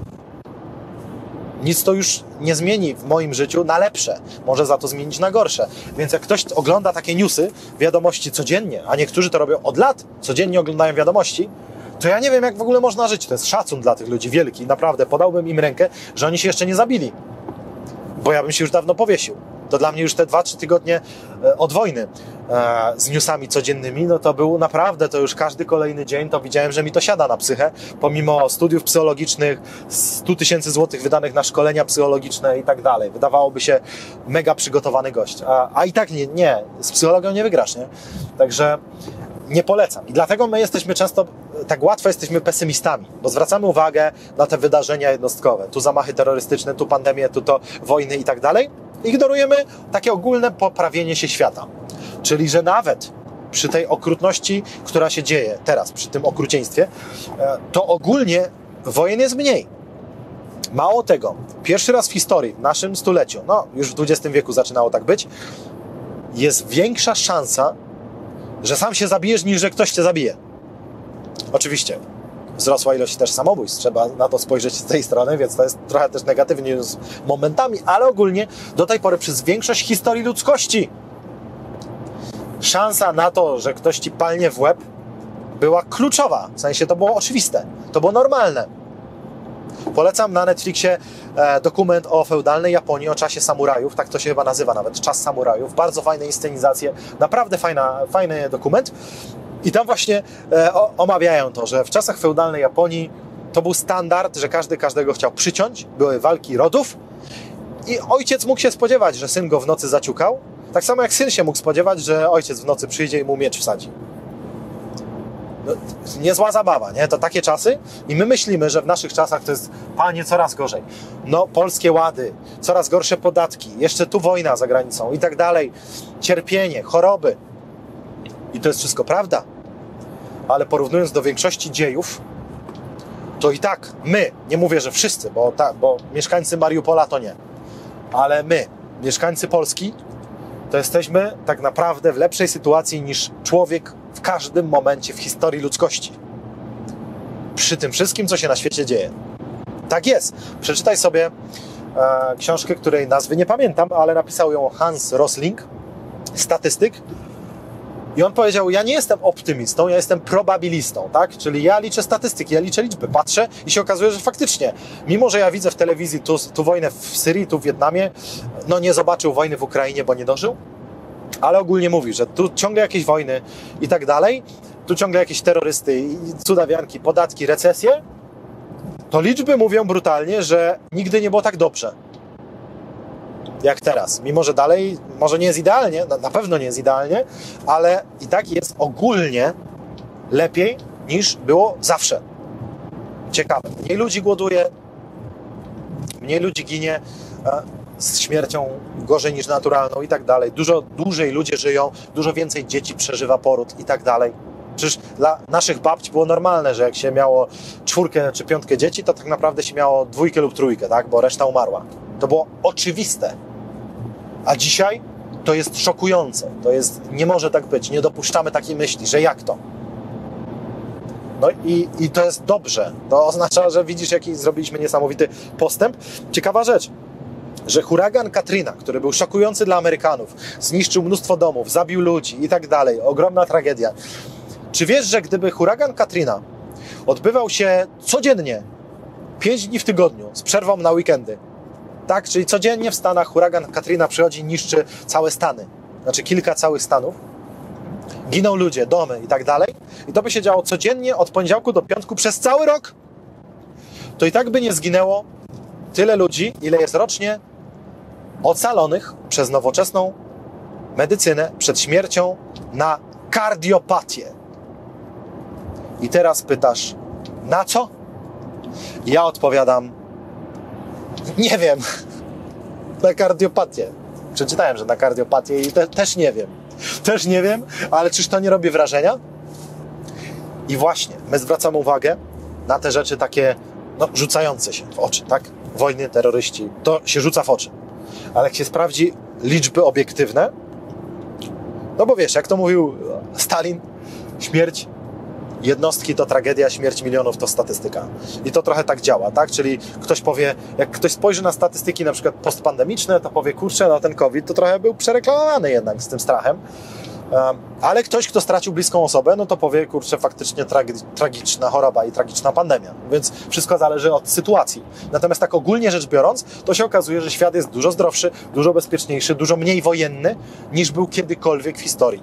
Nic to już nie zmieni w moim życiu na lepsze. Może za to zmienić na gorsze. Więc jak ktoś ogląda takie newsy, wiadomości codziennie, a niektórzy to robią od lat, codziennie oglądają wiadomości, to ja nie wiem, jak w ogóle można żyć. To jest szacun dla tych ludzi wielki. Naprawdę, podałbym im rękę, że oni się jeszcze nie zabili. Bo ja bym się już dawno powiesił. To dla mnie już te 2-3 tygodnie od wojny z newsami codziennymi, no to był naprawdę, to już każdy kolejny dzień, to widziałem, że mi to siada na psychę, pomimo studiów psychologicznych, 100 000 złotych wydanych na szkolenia psychologiczne i tak dalej. Wydawałoby się mega przygotowany gość, a i tak nie, z psychologią nie wygrasz, nie? Także nie polecam. I dlatego my jesteśmy często, tak łatwo jesteśmy pesymistami, bo zwracamy uwagę na te wydarzenia jednostkowe. Tu zamachy terrorystyczne, tu pandemie, tu to wojny i tak dalej. Ignorujemy takie ogólne poprawienie się świata. Czyli, że nawet przy tej okrutności, która się dzieje teraz, przy tym okrucieństwie, to ogólnie wojen jest mniej. Mało tego, pierwszy raz w historii, w naszym stuleciu, no już w XX wieku zaczynało tak być, jest większa szansa, że sam się zabijesz, niż że ktoś cię zabije. Oczywiście wzrosła ilość też samobójstw, trzeba na to spojrzeć z tej strony, więc to jest trochę też negatywnie z momentami, ale ogólnie do tej pory przez większość historii ludzkości szansa na to, że ktoś ci palnie w łeb, była kluczowa. W sensie to było oczywiste, to było normalne. Polecam na Netflixie dokument o feudalnej Japonii, o czasie samurajów, tak to się chyba nazywa nawet, Czas samurajów. Bardzo fajne inscenizacje, naprawdę fajny dokument. I tam właśnie omawiają to, że w czasach feudalnej Japonii to był standard, że każdy każdego chciał przyciąć, były walki rodów i ojciec mógł się spodziewać, że syn go w nocy zaciukał, tak samo jak syn się mógł spodziewać, że ojciec w nocy przyjdzie i mu miecz wsadzi. No, niezła zabawa, nie? To takie czasy i my myślimy, że w naszych czasach to jest, panie, coraz gorzej. No, polskie łady, coraz gorsze podatki, jeszcze tu wojna za granicą i tak dalej, cierpienie, choroby. I to jest wszystko prawda. Ale porównując do większości dziejów, to i tak my, nie mówię, że wszyscy, bo mieszkańcy Mariupola to nie, ale my, mieszkańcy Polski, to jesteśmy tak naprawdę w lepszej sytuacji niż człowiek w każdym momencie w historii ludzkości. Przy tym wszystkim, co się na świecie dzieje. Tak jest. Przeczytaj sobie książkę, której nazwy nie pamiętam, ale napisał ją Hans Rosling, statystyk. I on powiedział, ja nie jestem optymistą, ja jestem probabilistą, tak? Czyli ja liczę statystyki, ja liczę liczby, patrzę i się okazuje, że faktycznie, mimo że ja widzę w telewizji tu wojnę w Syrii, tu w Wietnamie, no nie zobaczył wojny w Ukrainie, bo nie dożył, ale ogólnie mówi, że tu ciągle jakieś wojny i tak dalej, tu ciągle jakieś terrorysty i cudawianki, podatki, recesje, to liczby mówią brutalnie, że nigdy nie było tak dobrze jak teraz. Mimo że dalej, może nie jest idealnie, na pewno nie jest idealnie, ale i tak jest ogólnie lepiej niż było zawsze. Ciekawe. Mniej ludzi głoduje, mniej ludzi ginie z śmiercią gorzej niż naturalną i tak dalej. Dużo dłużej ludzie żyją, dużo więcej dzieci przeżywa poród i tak dalej. Przecież dla naszych babci było normalne, że jak się miało 4 czy 5 dzieci, to tak naprawdę się miało 2 lub 3, tak? Bo reszta umarła. To było oczywiste. A dzisiaj to jest szokujące. Nie może tak być. Nie dopuszczamy takiej myśli, że jak to? No i to jest dobrze. To oznacza, że widzisz, jaki zrobiliśmy niesamowity postęp. Ciekawa rzecz, że huragan Katrina, który był szokujący dla Amerykanów, zniszczył mnóstwo domów, zabił ludzi i tak dalej. Ogromna tragedia. Czy wiesz, że gdyby huragan Katrina odbywał się codziennie, 5 dni w tygodniu, z przerwą na weekendy, tak, czyli codziennie w Stanach huragan Katrina przychodzi i niszczy całe Stany, znaczy kilka całych stanów, giną ludzie, domy i tak dalej, i to by się działo codziennie od poniedziałku do piątku przez cały rok, to i tak by nie zginęło tyle ludzi, ile jest rocznie ocalonych przez nowoczesną medycynę przed śmiercią na kardiopatię. I teraz pytasz, na co? Ja odpowiadam, nie wiem, na kardiopatię. Przeczytałem, że na kardiopatię i też nie wiem. Też nie wiem, ale czyż to nie robi wrażenia? I właśnie, my zwracamy uwagę na te rzeczy takie, rzucające się w oczy, tak? Wojny, terroryści, to się rzuca w oczy. Ale jak się sprawdzi liczby obiektywne, no bo wiesz, jak to mówił Stalin, śmierć jednostki to tragedia, śmierć milionów to statystyka. I to trochę tak działa, tak? Czyli ktoś powie, jak ktoś spojrzy na statystyki na przykład postpandemiczne, to powie, kurczę, ten COVID to trochę był przereklamowany jednak z tym strachem. Ale ktoś, kto stracił bliską osobę, no to powie, kurczę, faktycznie tragiczna choroba i tragiczna pandemia. Więc wszystko zależy od sytuacji. Natomiast tak ogólnie rzecz biorąc, to się okazuje, że świat jest dużo zdrowszy, dużo bezpieczniejszy, dużo mniej wojenny, niż był kiedykolwiek w historii.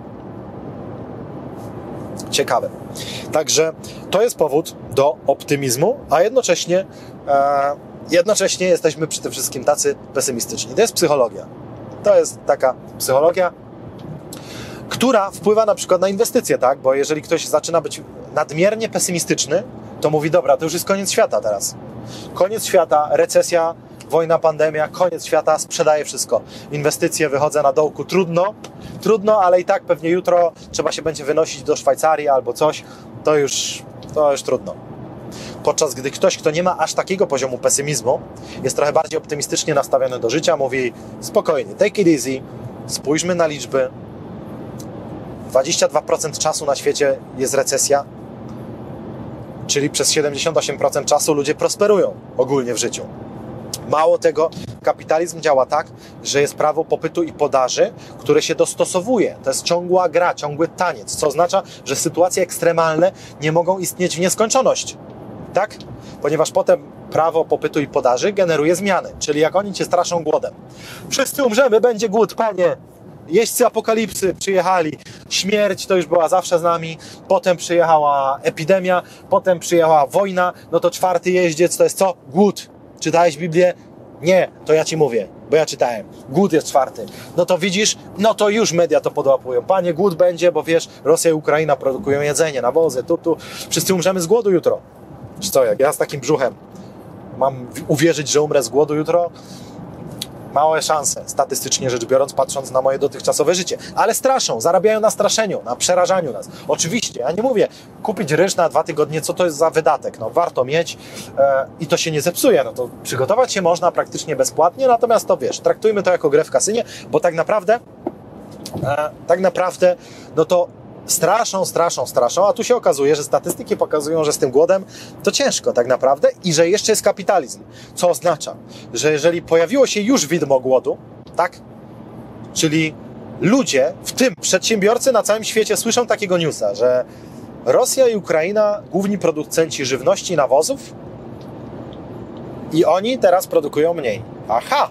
Ciekawe. Także to jest powód do optymizmu, a jednocześnie jesteśmy przy tym wszystkim tacy pesymistyczni. To jest psychologia. To jest taka psychologia, która wpływa na przykład na inwestycje, tak? Bo jeżeli ktoś zaczyna być nadmiernie pesymistyczny, to mówi, dobra, to już jest koniec świata teraz. Koniec świata, recesja, wojna, pandemia, koniec świata, sprzedaję wszystko. Inwestycje, wychodzę na dołku, trudno, ale i tak pewnie jutro trzeba się będzie wynosić do Szwajcarii albo coś, to już trudno. Podczas gdy ktoś, kto nie ma aż takiego poziomu pesymizmu, jest trochę bardziej optymistycznie nastawiony do życia, mówi spokojnie, take it easy, spójrzmy na liczby, 22% czasu na świecie jest recesja, czyli przez 78% czasu ludzie prosperują ogólnie w życiu. Mało tego, kapitalizm działa tak, że jest prawo popytu i podaży, które się dostosowuje. To jest ciągła gra, ciągły taniec, co oznacza, że sytuacje ekstremalne nie mogą istnieć w nieskończoność. Tak? Ponieważ potem prawo popytu i podaży generuje zmiany. Czyli jak oni cię straszą głodem. Wszyscy umrzemy, będzie głód, panie. Jeźdźcy apokalipsy przyjechali. Śmierć to już była zawsze z nami. Potem przyjechała epidemia. Potem przyjechała wojna. No to czwarty jeździec to jest co? Głód. Czytałeś Biblię? Nie, to ja ci mówię, bo ja czytałem. Głód jest czwarty. No to widzisz, no to już media to podłapują. Panie, głód będzie, bo wiesz, Rosja i Ukraina produkują jedzenie, nawozy, tu. Wszyscy umrzemy z głodu jutro. Czy co, jak ja z takim brzuchem mam uwierzyć, że umrę z głodu jutro? Małe szanse, statystycznie rzecz biorąc, patrząc na moje dotychczasowe życie. Ale straszą, zarabiają na straszeniu, na przerażaniu nas. Oczywiście, ja nie mówię, kupić ryż na 2 tygodnie, co to jest za wydatek? No warto mieć i to się nie zepsuje. No to przygotować się można praktycznie bezpłatnie, natomiast to wiesz, traktujmy to jako grę w kasynie, bo tak naprawdę, no to straszą, a tu się okazuje, że statystyki pokazują, że z tym głodem to ciężko tak naprawdę i że jeszcze jest kapitalizm, co oznacza, że jeżeli pojawiło się już widmo głodu, tak, czyli ludzie, w tym przedsiębiorcy na całym świecie słyszą takiego newsa, że Rosja i Ukraina, główni producenci żywności i nawozów i oni teraz produkują mniej. Aha,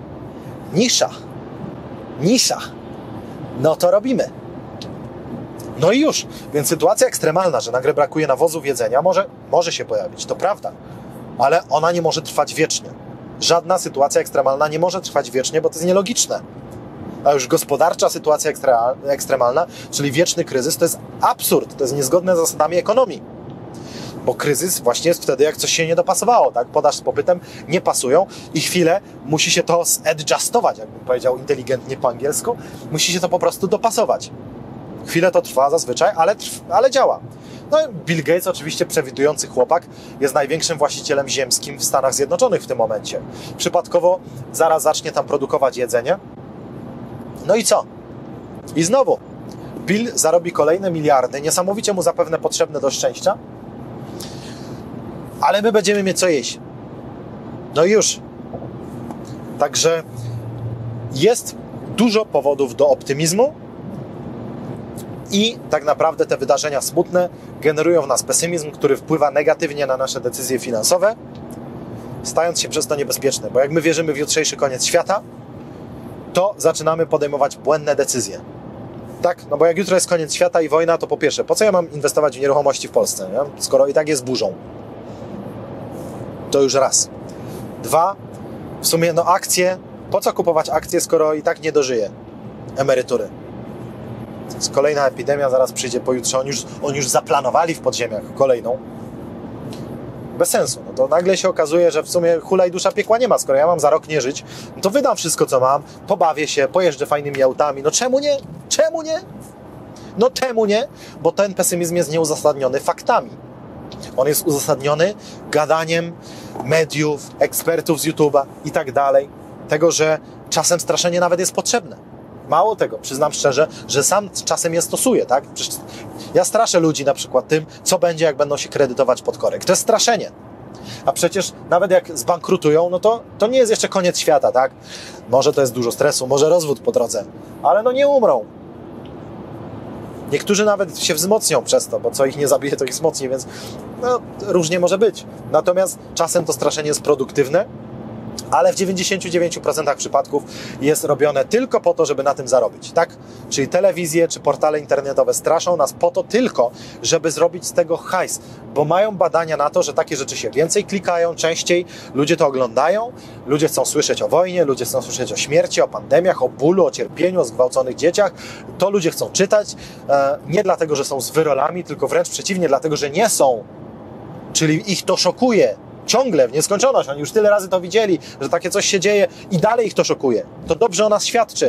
nisza, no to robimy. No i już, więc sytuacja ekstremalna, że nagle brakuje nawozów, jedzenia, może się pojawić, to prawda, ale ona nie może trwać wiecznie. Żadna sytuacja ekstremalna nie może trwać wiecznie, bo to jest nielogiczne. A już gospodarcza sytuacja ekstremalna, czyli wieczny kryzys, to jest absurd, to jest niezgodne z zasadami ekonomii. Bo kryzys właśnie jest wtedy, jak coś się nie dopasowało, tak? Podaż z popytem nie pasują i chwilę musi się to zadjustować, jakbym powiedział inteligentnie po angielsku, musi się to po prostu dopasować. Chwilę to trwa zazwyczaj, ale działa. No Bill Gates, oczywiście przewidujący chłopak, jest największym właścicielem ziemskim w Stanach Zjednoczonych w tym momencie. Przypadkowo zaraz zacznie tam produkować jedzenie. No i co? I znowu Bill zarobi kolejne miliardy, niesamowicie mu zapewne potrzebne do szczęścia, ale my będziemy mieć co jeść. No i już. Także jest dużo powodów do optymizmu, i tak naprawdę te wydarzenia smutne generują w nas pesymizm, który wpływa negatywnie na nasze decyzje finansowe, stając się przez to niebezpieczne. Bo jak my wierzymy w jutrzejszy koniec świata, to zaczynamy podejmować błędne decyzje. Tak? No bo jak jutro jest koniec świata i wojna, to po pierwsze, po co ja mam inwestować w nieruchomości w Polsce, nie? Skoro i tak jest burzą? To już raz. 2, w sumie akcje, po co kupować akcje, skoro i tak nie dożyję emerytury? Jest kolejna epidemia, zaraz przyjdzie pojutrze, oni już zaplanowali w podziemiach kolejną. Bez sensu. No to nagle się okazuje, że w sumie hulaj dusza piekła nie ma. Skoro ja mam za rok nie żyć, no to wydam wszystko, co mam, pobawię się, pojeżdżę fajnymi autami. No czemu nie? Czemu nie? No czemu nie? Bo ten pesymizm jest nieuzasadniony faktami. On jest uzasadniony gadaniem mediów, ekspertów z YouTube'a i tak dalej. Tego, że czasem straszenie nawet jest potrzebne. Mało tego, przyznam szczerze, że sam czasem je stosuję, tak? Przecież ja straszę ludzi na przykład tym, co będzie, jak będą się kredytować pod korek. To jest straszenie. A przecież nawet jak zbankrutują, no to nie jest jeszcze koniec świata, tak? Może to jest dużo stresu, może rozwód po drodze, ale no nie umrą. Niektórzy nawet się wzmocnią przez to, bo co ich nie zabije, to ich wzmocni, więc no, różnie może być. Natomiast czasem to straszenie jest produktywne, ale w 99% przypadków jest robione tylko po to, żeby na tym zarobić, tak? Czyli telewizje czy portale internetowe straszą nas po to tylko, żeby zrobić z tego hajs, bo mają badania na to, że takie rzeczy się więcej klikają, częściej ludzie to oglądają, ludzie chcą słyszeć o wojnie, ludzie chcą słyszeć o śmierci, o pandemiach, o bólu, o cierpieniu, o zgwałconych dzieciach. To ludzie chcą czytać, nie dlatego, że są z wyrolami, tylko wręcz przeciwnie, dlatego, że nie są, czyli ich to szokuje. Ciągle, w nieskończoność. Oni już tyle razy to widzieli, że takie coś się dzieje i dalej ich to szokuje. To dobrze o nas świadczy.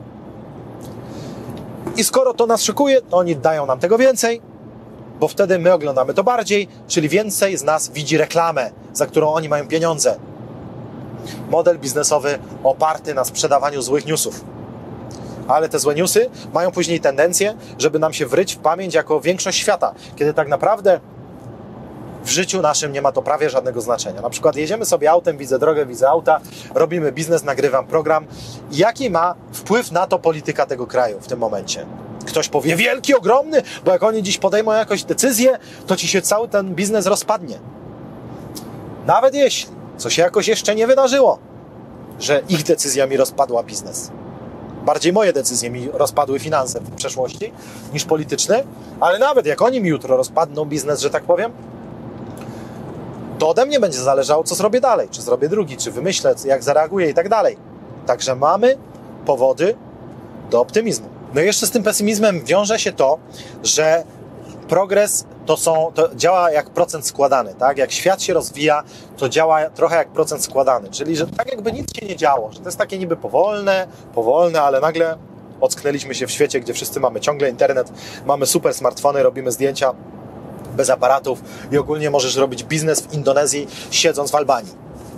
I skoro to nas szokuje, to oni dają nam tego więcej, bo wtedy my oglądamy to bardziej, czyli więcej z nas widzi reklamę, za którą oni mają pieniądze. Model biznesowy oparty na sprzedawaniu złych newsów. Ale te złe newsy mają później tendencję, żeby nam się wryć w pamięć jako większość świata, kiedy tak naprawdę w życiu naszym nie ma to prawie żadnego znaczenia. Na przykład jedziemy sobie autem, widzę drogę, widzę auta, robimy biznes, nagrywam program. Jaki ma wpływ na to polityka tego kraju w tym momencie? Ktoś powie, wielki, ogromny, bo jak oni dziś podejmą jakąś decyzję, to ci się cały ten biznes rozpadnie. Nawet jeśli, co się jakoś jeszcze nie wydarzyło, że ich decyzja mi rozpadła biznes. Bardziej moje decyzje mi rozpadły finanse w przeszłości niż polityczne, ale nawet jak oni mi jutro rozpadną biznes, że tak powiem, to ode mnie będzie zależało, co zrobię dalej. Czy zrobię drugi, czy wymyślę, jak zareaguję i tak dalej. Także mamy powody do optymizmu. No i jeszcze z tym pesymizmem wiąże się to, że progres to działa jak procent składany, tak? Jak świat się rozwija, to działa trochę jak procent składany. Czyli, że tak jakby nic się nie działo, że to jest takie niby powolne, ale nagle ocknęliśmy się w świecie, gdzie wszyscy mamy ciągle internet, mamy super smartfony, robimy zdjęcia bez aparatów i ogólnie możesz robić biznes w Indonezji, siedząc w Albanii.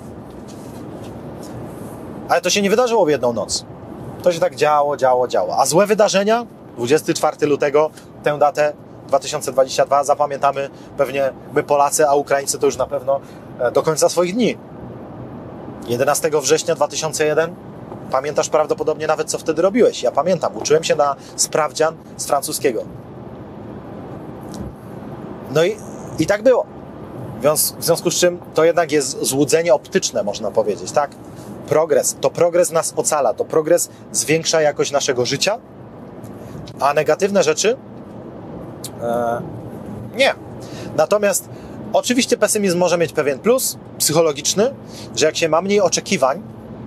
Ale to się nie wydarzyło w jedną noc. To się tak działo. A złe wydarzenia, 24 lutego, tę datę 2022 zapamiętamy pewnie my Polacy, a Ukraińcy to już na pewno do końca swoich dni. 11 września 2001 pamiętasz prawdopodobnie nawet, co wtedy robiłeś. Ja pamiętam, uczyłem się na sprawdzian z francuskiego. No i tak było. W związku z czym to jednak jest złudzenie optyczne, można powiedzieć, tak? Progres nas ocala, to progres zwiększa jakość naszego życia, a negatywne rzeczy nie. Natomiast oczywiście pesymizm może mieć pewien plus psychologiczny, że jak się ma mniej oczekiwań,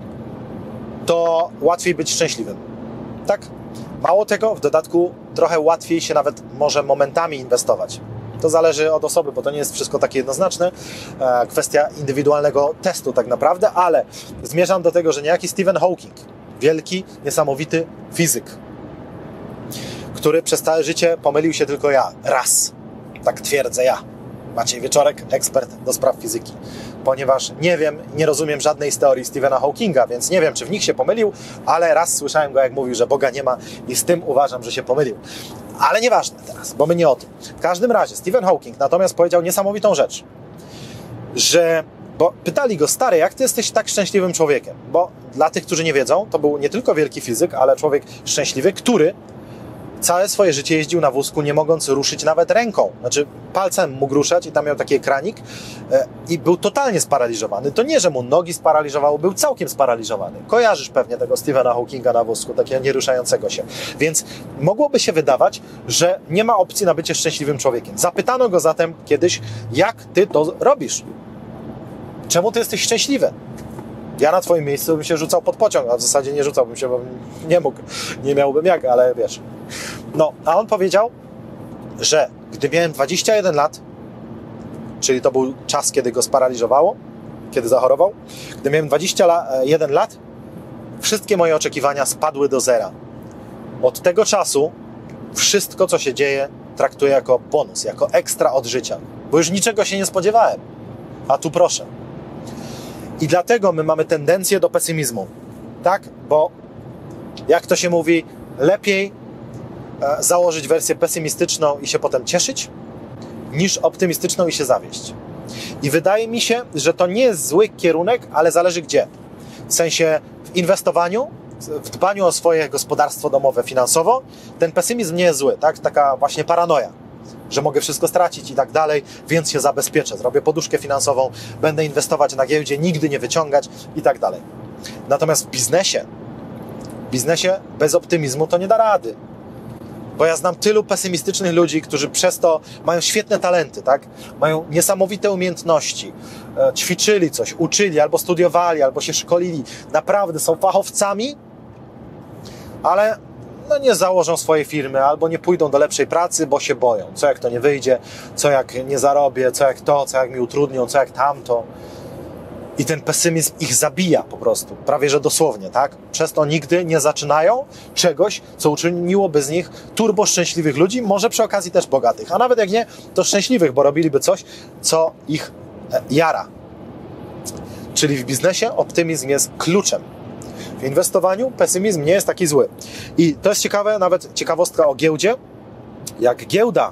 to łatwiej być szczęśliwym. Tak? Mało tego, w dodatku trochę łatwiej się nawet może momentami inwestować. To zależy od osoby, bo to nie jest wszystko takie jednoznaczne. Kwestia indywidualnego testu tak naprawdę, ale zmierzam do tego, że niejaki Stephen Hawking, wielki, niesamowity fizyk, który przez całe życie pomylił się tylko raz. Tak twierdzę ja. Maciej Wieczorek, ekspert do spraw fizyki. Ponieważ nie rozumiem żadnej z teorii Stephena Hawkinga, więc nie wiem, czy w nich się pomylił, ale raz słyszałem go, jak mówił, że Boga nie ma i z tym uważam, że się pomylił. Ale nieważne teraz, bo my nie o tym. W każdym razie Stephen Hawking natomiast powiedział niesamowitą rzecz, bo pytali go, stary, jak ty jesteś tak szczęśliwym człowiekiem? Bo dla tych, którzy nie wiedzą, to był nie tylko wielki fizyk, ale człowiek szczęśliwy, który całe swoje życie jeździł na wózku, nie mogąc ruszyć nawet ręką. Znaczy palcem mógł ruszać i tam miał taki ekranik i był totalnie sparaliżowany. To nie, że mu nogi sparaliżowało, był całkiem sparaliżowany. Kojarzysz pewnie tego Stephena Hawkinga na wózku, takiego nieruszającego się. Więc mogłoby się wydawać, że nie ma opcji na bycie szczęśliwym człowiekiem. Zapytano go zatem kiedyś, jak ty to robisz? Czemu ty jesteś szczęśliwy? Ja na twoim miejscu bym się rzucał pod pociąg, a w zasadzie nie rzucałbym się, bo nie mógł, nie miałbym jak, ale wiesz. No, a on powiedział, że gdy miałem 21 lat, czyli to był czas, kiedy go sparaliżowało, kiedy zachorował, gdy miałem 21 lat, wszystkie moje oczekiwania spadły do zera. Od tego czasu wszystko, co się dzieje, traktuję jako bonus, jako ekstra od życia, bo już niczego się nie spodziewałem. A tu proszę. I dlatego my mamy tendencję do pesymizmu. Tak? Bo jak to się mówi, lepiej założyć wersję pesymistyczną i się potem cieszyć, niż optymistyczną i się zawieść. I wydaje mi się, że to nie jest zły kierunek, ale zależy gdzie. W sensie w inwestowaniu, w dbaniu o swoje gospodarstwo domowe finansowo, ten pesymizm nie jest zły, tak? Taka właśnie paranoja, że mogę wszystko stracić i tak dalej, więc się zabezpieczę, zrobię poduszkę finansową, będę inwestować na giełdzie, nigdy nie wyciągać i tak dalej. Natomiast w biznesie bez optymizmu to nie da rady. Bo ja znam tylu pesymistycznych ludzi, którzy przez to mają świetne talenty, tak? Mają niesamowite umiejętności, ćwiczyli coś, uczyli, albo studiowali, albo się szkolili. Naprawdę są fachowcami, ale no nie założą swojej firmy, albo nie pójdą do lepszej pracy, bo się boją. Co jak to nie wyjdzie, co jak nie zarobię, co jak to, co jak mi utrudnią, co jak tamto. I ten pesymizm ich zabija po prostu, prawie że dosłownie, tak? Przez to nigdy nie zaczynają czegoś, co uczyniłoby z nich turbo szczęśliwych ludzi, może przy okazji też bogatych, a nawet jak nie, to szczęśliwych, bo robiliby coś, co ich jara. Czyli w biznesie optymizm jest kluczem. W inwestowaniu pesymizm nie jest taki zły. I to jest ciekawe, nawet ciekawostka o giełdzie. Jak giełda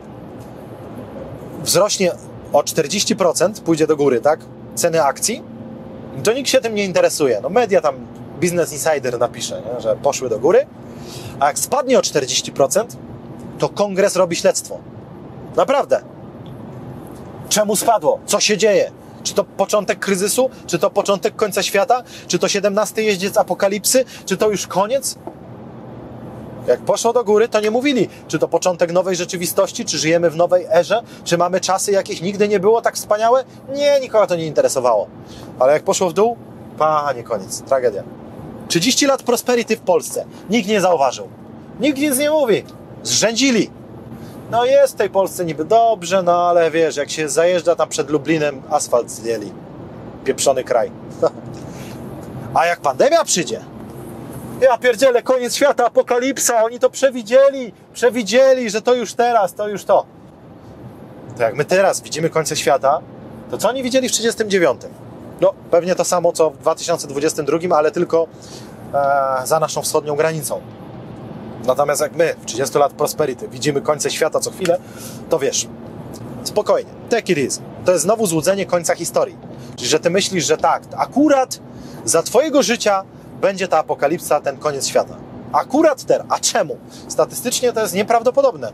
wzrośnie o 40%, pójdzie do góry, tak? Ceny akcji, to nikt się tym nie interesuje. No media tam, Business Insider napisze, nie? Że poszły do góry, a jak spadnie o 40%, to kongres robi śledztwo. Naprawdę. Czemu spadło? Co się dzieje? Czy to początek kryzysu? Czy to początek końca świata? Czy to 17 jeździec apokalipsy? Czy to już koniec? Jak poszło do góry, to nie mówili, czy to początek nowej rzeczywistości, czy żyjemy w nowej erze, czy mamy czasy, jakich nigdy nie było tak wspaniałe. Nie, nikogo to nie interesowało. Ale jak poszło w dół, panie, koniec, tragedia. 30 lat prosperity w Polsce. Nikt nie zauważył. Nikt nic nie mówi. Zrzędzili. No jest w tej Polsce niby dobrze, no ale wiesz, jak się zajeżdża tam przed Lublinem, asfalt zdjęli. Pieprzony kraj. A jak pandemia przyjdzie, ja pierdzielę, koniec świata, apokalipsa, oni to przewidzieli, że to już teraz, to już to. To jak my teraz widzimy końce świata, to co oni widzieli w 1939? No, pewnie to samo, co w 2022, ale tylko za naszą wschodnią granicą. Natomiast jak my w 30 lat prosperity widzimy końce świata co chwilę, to wiesz, spokojnie, take it easy. To jest znowu złudzenie końca historii. Czyli, że ty myślisz, że tak, akurat za twojego życia będzie ta apokalipsa, ten koniec świata. Akurat teraz. A czemu? Statystycznie to jest nieprawdopodobne.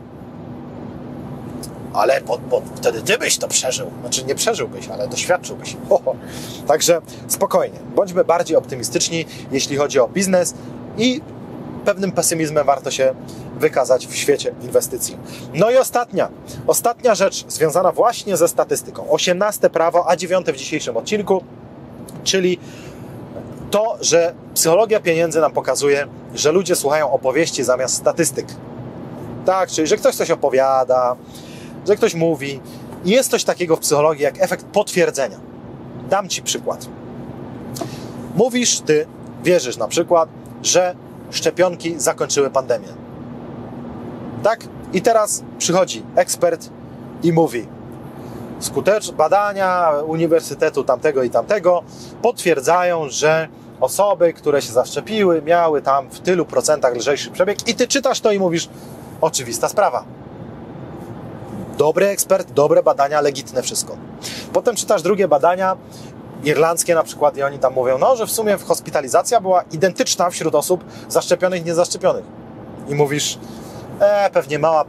Ale bo wtedy ty byś to przeżył. Znaczy nie przeżyłbyś, ale doświadczyłbyś. Także spokojnie. Bądźmy bardziej optymistyczni, jeśli chodzi o biznes i pewnym pesymizmem warto się wykazać w świecie inwestycji. No i ostatnia rzecz związana właśnie ze statystyką. 18 prawo, a 9 w dzisiejszym odcinku, czyli to, że psychologia pieniędzy nam pokazuje, że ludzie słuchają opowieści zamiast statystyk. Tak, czyli że ktoś coś opowiada, że ktoś mówi. I jest coś takiego w psychologii jak efekt potwierdzenia. Dam Ci przykład. Mówisz, ty wierzysz na przykład, że szczepionki zakończyły pandemię. Tak? I teraz przychodzi ekspert i mówi: badania uniwersytetu tamtego i tamtego potwierdzają, że osoby, które się zaszczepiły, miały tam w tylu procentach lżejszy przebieg. I ty czytasz to i mówisz: oczywista sprawa. Dobry ekspert, dobre badania, legitne wszystko. Potem czytasz drugie badania, irlandzkie na przykład, i oni tam mówią, no, że w sumie hospitalizacja była identyczna wśród osób zaszczepionych i niezaszczepionych. I mówisz: pewnie mała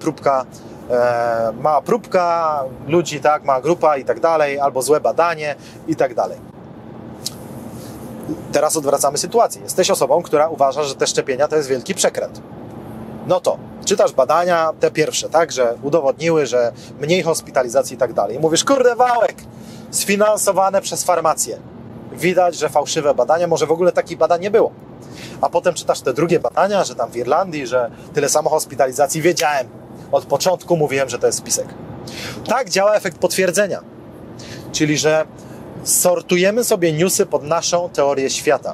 próbka ludzi, tak, mała grupa i tak dalej, albo złe badanie i tak dalej. Teraz odwracamy sytuację. Jesteś osobą, która uważa, że te szczepienia to jest wielki przekręt. No to czytasz badania, te pierwsze, tak, że udowodniły, że mniej hospitalizacji i tak dalej. I mówisz: kurde, wałek, sfinansowane przez farmację. Widać, że fałszywe badania, może w ogóle takich badań nie było. a potem czytasz te drugie badania, że tam w Irlandii, że tyle samo hospitalizacji. Wiedziałem, od początku mówiłem, że to jest spisek. Tak działa efekt potwierdzenia, czyli że sortujemy sobie newsy pod naszą teorię świata.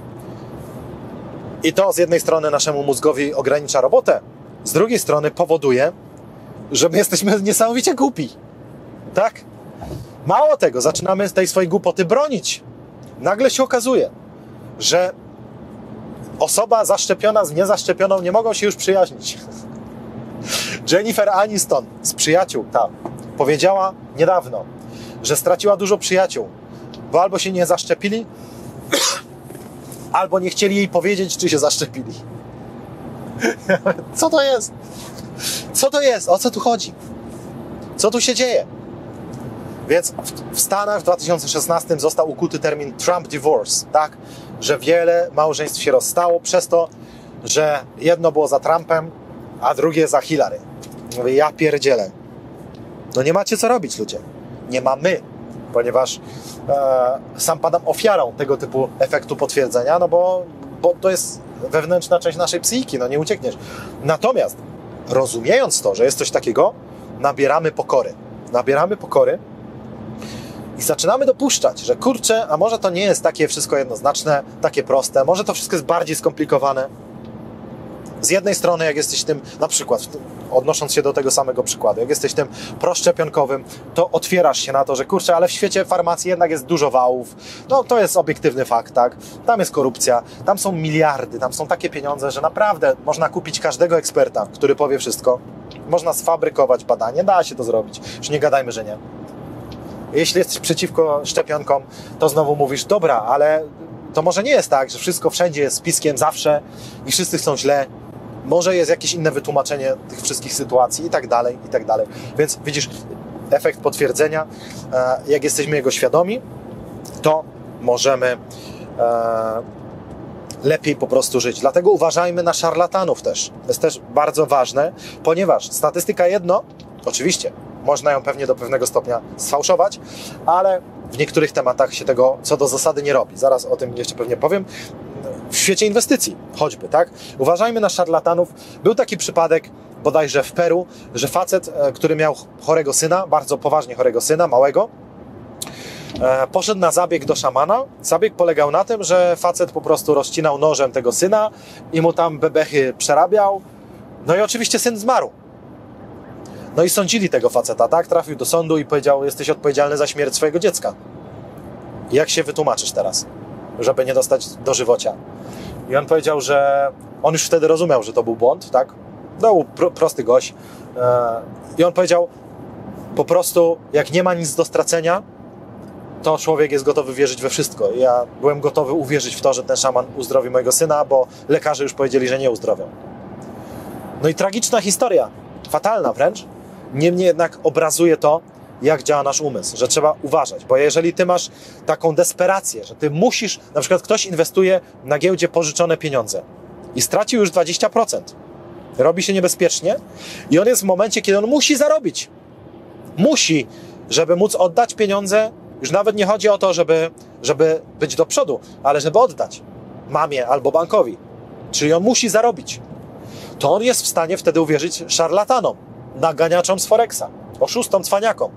I to z jednej strony naszemu mózgowi ogranicza robotę, z drugiej strony powoduje, że my jesteśmy niesamowicie głupi. Tak? Mało tego, zaczynamy tej swojej głupoty bronić. Nagle się okazuje, że osoba zaszczepiona z niezaszczepioną nie mogą się już przyjaźnić. Jennifer Aniston z Przyjaciół powiedziała niedawno, że straciła dużo przyjaciół, bo albo się nie zaszczepili, albo nie chcieli jej powiedzieć, czy się zaszczepili. Co to jest? Co to jest? O co tu chodzi? Co tu się dzieje? Więc w Stanach w 2016 został ukuty termin Trump divorce, tak? Że wiele małżeństw się rozstało przez to, że jedno było za Trumpem, a drugie za Hillary. Mówię, ja pierdzielę. No nie macie co robić, ludzie. Nie mamy, ponieważ sam padam ofiarą tego typu efektu potwierdzenia, no bo to jest wewnętrzna część naszej psychiki, no nie uciekniesz. Natomiast rozumiejąc to, że jest coś takiego, nabieramy pokory. Nabieramy pokory i zaczynamy dopuszczać, że kurczę, a może to nie jest takie wszystko jednoznaczne, takie proste, może to wszystko jest bardziej skomplikowane. Z jednej strony, jak jesteś tym, na przykład, odnosząc się do tego samego przykładu, jak jesteś tym proszczepionkowym, to otwierasz się na to, że kurczę, ale w świecie farmacji jednak jest dużo wałów. No to jest obiektywny fakt, tak? Tam jest korupcja, tam są miliardy, tam są takie pieniądze, że naprawdę można kupić każdego eksperta, który powie wszystko. Można sfabrykować badanie, da się to zrobić. Już nie gadajmy, że nie. Jeśli jesteś przeciwko szczepionkom, to znowu mówisz, dobra, ale to może nie jest tak, że wszystko wszędzie jest spiskiem zawsze i wszyscy chcą źle. Może jest jakieś inne wytłumaczenie tych wszystkich sytuacji i tak dalej, i tak dalej. Więc widzisz, efekt potwierdzenia, jak jesteśmy jego świadomi, to możemy lepiej po prostu żyć. Dlatego uważajmy na szarlatanów też. To jest też bardzo ważne, ponieważ statystyka jedno, oczywiście, można ją pewnie do pewnego stopnia sfałszować, ale w niektórych tematach się tego co do zasady nie robi. Zaraz o tym jeszcze pewnie powiem. W świecie inwestycji choćby, tak? Uważajmy na szarlatanów. Był taki przypadek bodajże w Peru, że facet, który miał chorego syna, bardzo poważnie chorego syna, małego, poszedł na zabieg do szamana. Zabieg polegał na tym, że facet po prostu rozcinał nożem tego syna i mu tam bebechy przerabiał. No i oczywiście syn zmarł. No i sądzili tego faceta, tak? Trafił do sądu i powiedział, jesteś odpowiedzialny za śmierć swojego dziecka. Jak się wytłumaczysz teraz, żeby nie dostać dożywocia? I on powiedział, że on już wtedy rozumiał, że to był błąd, tak? No, był prosty gość. I on powiedział, po prostu jak nie ma nic do stracenia, to człowiek jest gotowy wierzyć we wszystko. I ja byłem gotowy uwierzyć w to, że ten szaman uzdrowi mojego syna, bo lekarze już powiedzieli, że nie uzdrowią. No i tragiczna historia, fatalna wręcz. Niemniej jednak obrazuje to, jak działa nasz umysł, że trzeba uważać, bo jeżeli ty masz taką desperację, że ty musisz, na przykład ktoś inwestuje na giełdzie pożyczone pieniądze i stracił już 20%, robi się niebezpiecznie i on jest w momencie, kiedy on musi zarobić. Musi, żeby móc oddać pieniądze, już nawet nie chodzi o to, żeby być do przodu, ale żeby oddać mamie albo bankowi, czyli on musi zarobić. To on jest w stanie wtedy uwierzyć szarlatanom, naganiaczom z Forexa, oszustom, cwaniakom.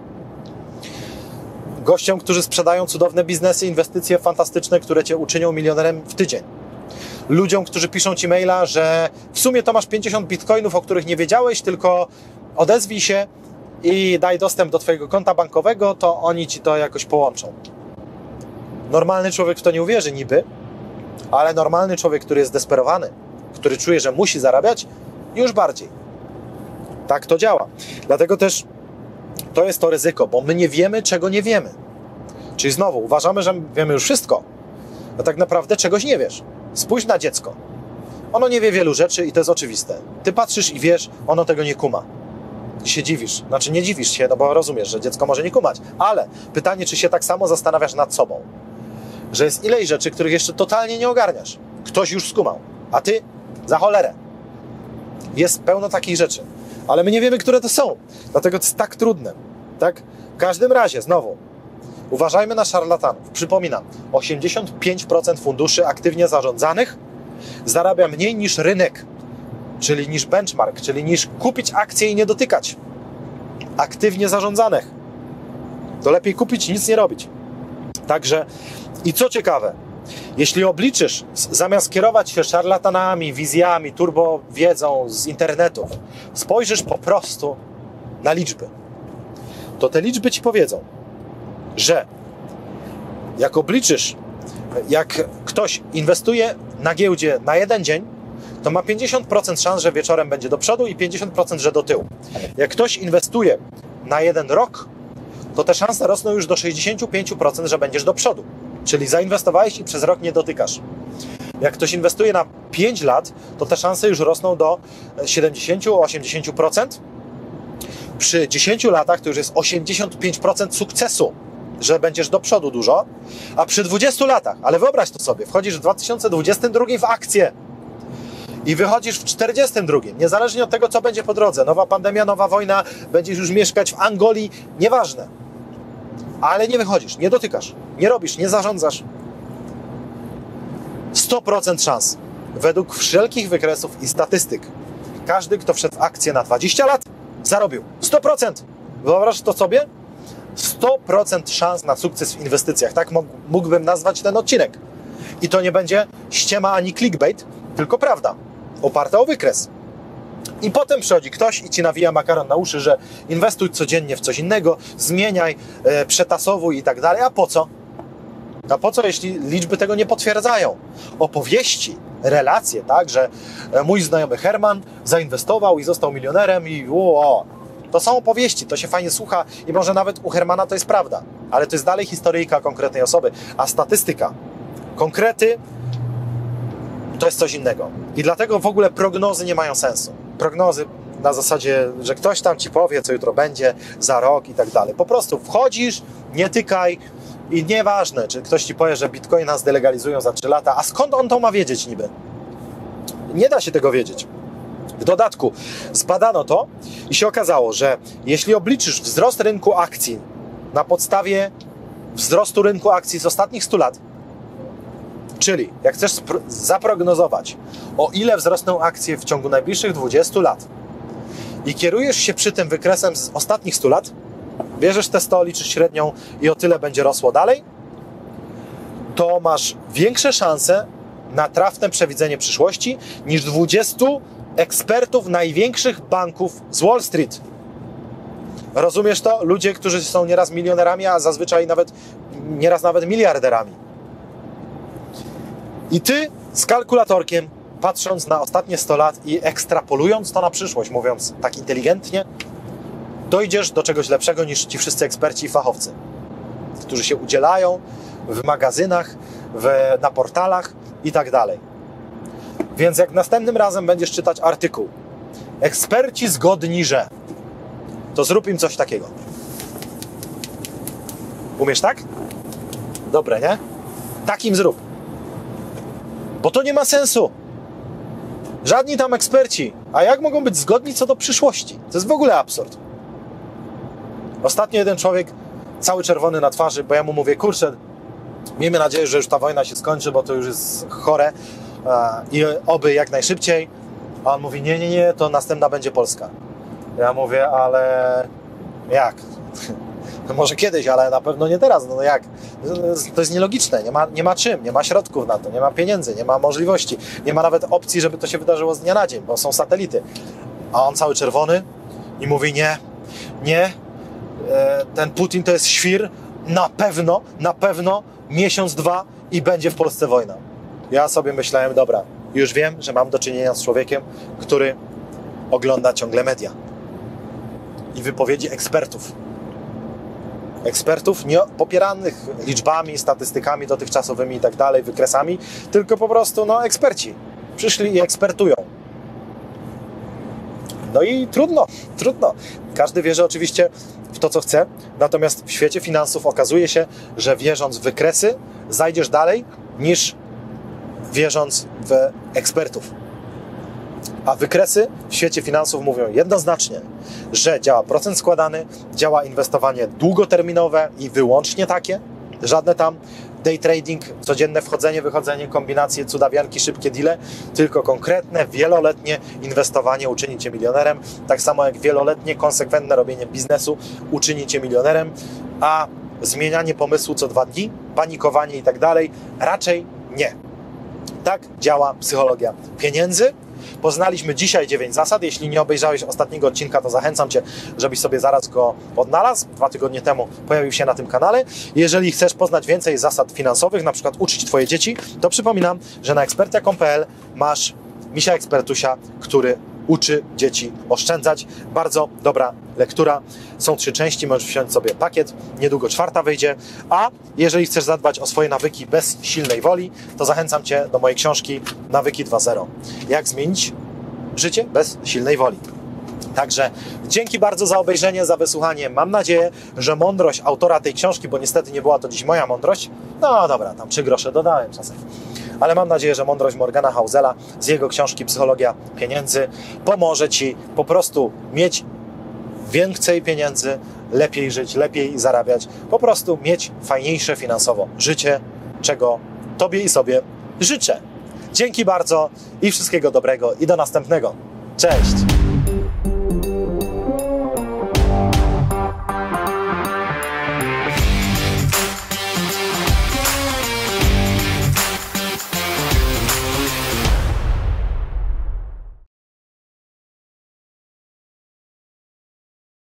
Gościom, którzy sprzedają cudowne biznesy, inwestycje fantastyczne, które cię uczynią milionerem w tydzień. Ludziom, którzy piszą ci maila, że w sumie to masz 50 bitcoinów, o których nie wiedziałeś, tylko odezwij się i daj dostęp do twojego konta bankowego, to oni ci to jakoś połączą. Normalny człowiek w to nie uwierzy niby, ale normalny człowiek, który jest zdesperowany, który czuje, że musi zarabiać, już bardziej. Tak to działa. Dlatego też to jest to ryzyko, bo my nie wiemy, czego nie wiemy. Czyli znowu, uważamy, że wiemy już wszystko, a tak naprawdę czegoś nie wiesz. Spójrz na dziecko. Ono nie wie wielu rzeczy i to jest oczywiste. Ty patrzysz i wiesz, ono tego nie kuma. I się dziwisz. Znaczy nie dziwisz się, no bo rozumiesz, że dziecko może nie kumać. Ale pytanie, czy się tak samo zastanawiasz nad sobą, że jest ileś rzeczy, których jeszcze totalnie nie ogarniasz. Ktoś już skumał, a ty za cholerę. Jest pełno takich rzeczy. Ale my nie wiemy, które to są. Dlatego to jest tak trudne. Tak? W każdym razie, znowu, Uważajmy na szarlatanów. Przypominam, 85% funduszy aktywnie zarządzanych zarabia mniej niż rynek, czyli niż benchmark, czyli niż kupić akcje i nie dotykać. Aktywnie zarządzanych. To lepiej kupić i nic nie robić. Także, i co ciekawe, jeśli obliczysz, zamiast kierować się szarlatanami, wizjami, turbowiedzą z internetu, spojrzysz po prostu na liczby, to te liczby ci powiedzą, że jak obliczysz, jak ktoś inwestuje na giełdzie na jeden dzień, to ma 50% szans, że wieczorem będzie do przodu i 50%, że do tyłu. Jak ktoś inwestuje na jeden rok, to te szanse rosną już do 65%, że będziesz do przodu. Czyli zainwestowałeś i przez rok nie dotykasz. Jak ktoś inwestuje na 5 lat, to te szanse już rosną do 70-80%. Przy 10 latach to już jest 85% sukcesu, że będziesz do przodu dużo, a przy 20 latach, ale wyobraź to sobie, wchodzisz w 2022 w akcję i wychodzisz w 42, niezależnie od tego, co będzie po drodze, nowa pandemia, nowa wojna, będziesz już mieszkać w Angolii, nieważne, ale nie wychodzisz, nie dotykasz, nie robisz, nie zarządzasz. 100% szans, według wszelkich wykresów i statystyk. Każdy, kto wszedł w akcję na 20 lat, zarobił 100%. Wyobraź to sobie? 100% szans na sukces w inwestycjach. Tak mógłbym nazwać ten odcinek. I to nie będzie ściema ani clickbait, tylko prawda, oparta o wykres. I potem przychodzi ktoś i ci nawija makaron na uszy, że inwestuj codziennie w coś innego, zmieniaj, przetasowuj i tak dalej. A po co? A po co, jeśli liczby tego nie potwierdzają? Opowieści, relacje, tak, że mój znajomy Herman zainwestował i został milionerem i to są opowieści, to się fajnie słucha i może nawet u Hermana to jest prawda, ale to jest dalej historyjka konkretnej osoby, a statystyka, konkrety to jest coś innego. I dlatego w ogóle prognozy nie mają sensu. Prognozy na zasadzie, że ktoś tam ci powie, co jutro będzie, za rok i tak dalej. Po prostu wchodzisz, nie tykaj i nieważne, czy ktoś ci powie, że bitcoina zdelegalizują za 3 lata, a skąd on to ma wiedzieć niby? Nie da się tego wiedzieć. W dodatku zbadano to i się okazało, że jeśli obliczysz wzrost rynku akcji na podstawie wzrostu rynku akcji z ostatnich 100 lat, czyli jak chcesz zaprognozować, o ile wzrosną akcje w ciągu najbliższych 20 lat i kierujesz się przy tym wykresem z ostatnich 100 lat, bierzesz te 100, liczysz średnią i o tyle będzie rosło dalej, to masz większe szanse na trafne przewidzenie przyszłości niż 20 ekspertów największych banków z Wall Street. Rozumiesz to? Ludzie, którzy są nieraz milionerami, a zazwyczaj nieraz nawet miliarderami. I ty z kalkulatorkiem, patrząc na ostatnie 100 lat i ekstrapolując to na przyszłość, mówiąc tak inteligentnie, dojdziesz do czegoś lepszego niż ci wszyscy eksperci i fachowcy, którzy się udzielają w magazynach, na portalach i tak dalej. Więc jak następnym razem będziesz czytać artykuł eksperci zgodni, że, to zrób im coś takiego. Umiesz tak? Dobre, nie? Tak im zrób. Bo to nie ma sensu. Żadni tam eksperci. A jak mogą być zgodni co do przyszłości? To jest w ogóle absurd. Ostatnio jeden człowiek, cały czerwony na twarzy, bo ja mu mówię, kurczę, miejmy nadzieję, że już ta wojna się skończy, bo to już jest chore i oby jak najszybciej. A on mówi, nie, to następna będzie Polska. Ja mówię, ale jak? Może kiedyś, ale na pewno nie teraz. No jak? To jest nielogiczne. Nie ma czym, nie ma środków na to, nie ma pieniędzy, nie ma możliwości, nie ma nawet opcji, żeby to się wydarzyło z dnia na dzień, bo są satelity. A on cały czerwony i mówi, nie, ten Putin to jest świr, na pewno miesiąc, 2 i będzie w Polsce wojna. Ja sobie myślałem, dobra, już wiem, że mam do czynienia z człowiekiem, który ogląda ciągle media i wypowiedzi ekspertów. Ekspertów nie popieranych liczbami, statystykami dotychczasowymi i tak dalej, wykresami, tylko po prostu eksperci. Przyszli i ekspertują. No i trudno. Każdy wierzy oczywiście w to, co chce, natomiast w świecie finansów okazuje się, że wierząc w wykresy, zajdziesz dalej niż wierząc w ekspertów. A wykresy w świecie finansów mówią jednoznacznie, że działa procent składany, działa inwestowanie długoterminowe i wyłącznie takie, żadne tam day trading, codzienne wchodzenie, wychodzenie, kombinacje, cudawianki, szybkie deale, tylko konkretne, wieloletnie inwestowanie uczyni Cię milionerem, tak samo jak wieloletnie, konsekwentne robienie biznesu uczyni Cię milionerem, a zmienianie pomysłu co 2 dni, panikowanie i tak dalej, raczej nie. Tak działa psychologia pieniędzy. Poznaliśmy dzisiaj 9 zasad. Jeśli nie obejrzałeś ostatniego odcinka, to zachęcam Cię, żebyś sobie zaraz go odnalazł. 2 tygodnie temu pojawił się na tym kanale. Jeżeli chcesz poznać więcej zasad finansowych, na przykład uczyć Twoje dzieci, to przypominam, że na ekspertia.pl masz Misia Ekspertusia, który uczy dzieci oszczędzać. Bardzo dobra lektura. Są 3 części, możesz wziąć sobie pakiet. Niedługo 4 wyjdzie. A jeżeli chcesz zadbać o swoje nawyki bez silnej woli, to zachęcam Cię do mojej książki Nawyki 2.0. Jak zmienić życie bez silnej woli. Także dzięki bardzo za obejrzenie, za wysłuchanie. Mam nadzieję, że mądrość autora tej książki, bo niestety nie była to dziś moja mądrość, no dobra, tam 3 grosze dodałem czasem, ale mam nadzieję, że mądrość Morgana Housela z jego książki Psychologia Pieniędzy pomoże Ci po prostu mieć więcej pieniędzy, lepiej żyć, lepiej zarabiać, po prostu mieć fajniejsze finansowo życie, czego Tobie i sobie życzę. Dzięki bardzo i wszystkiego dobrego i do następnego. Cześć!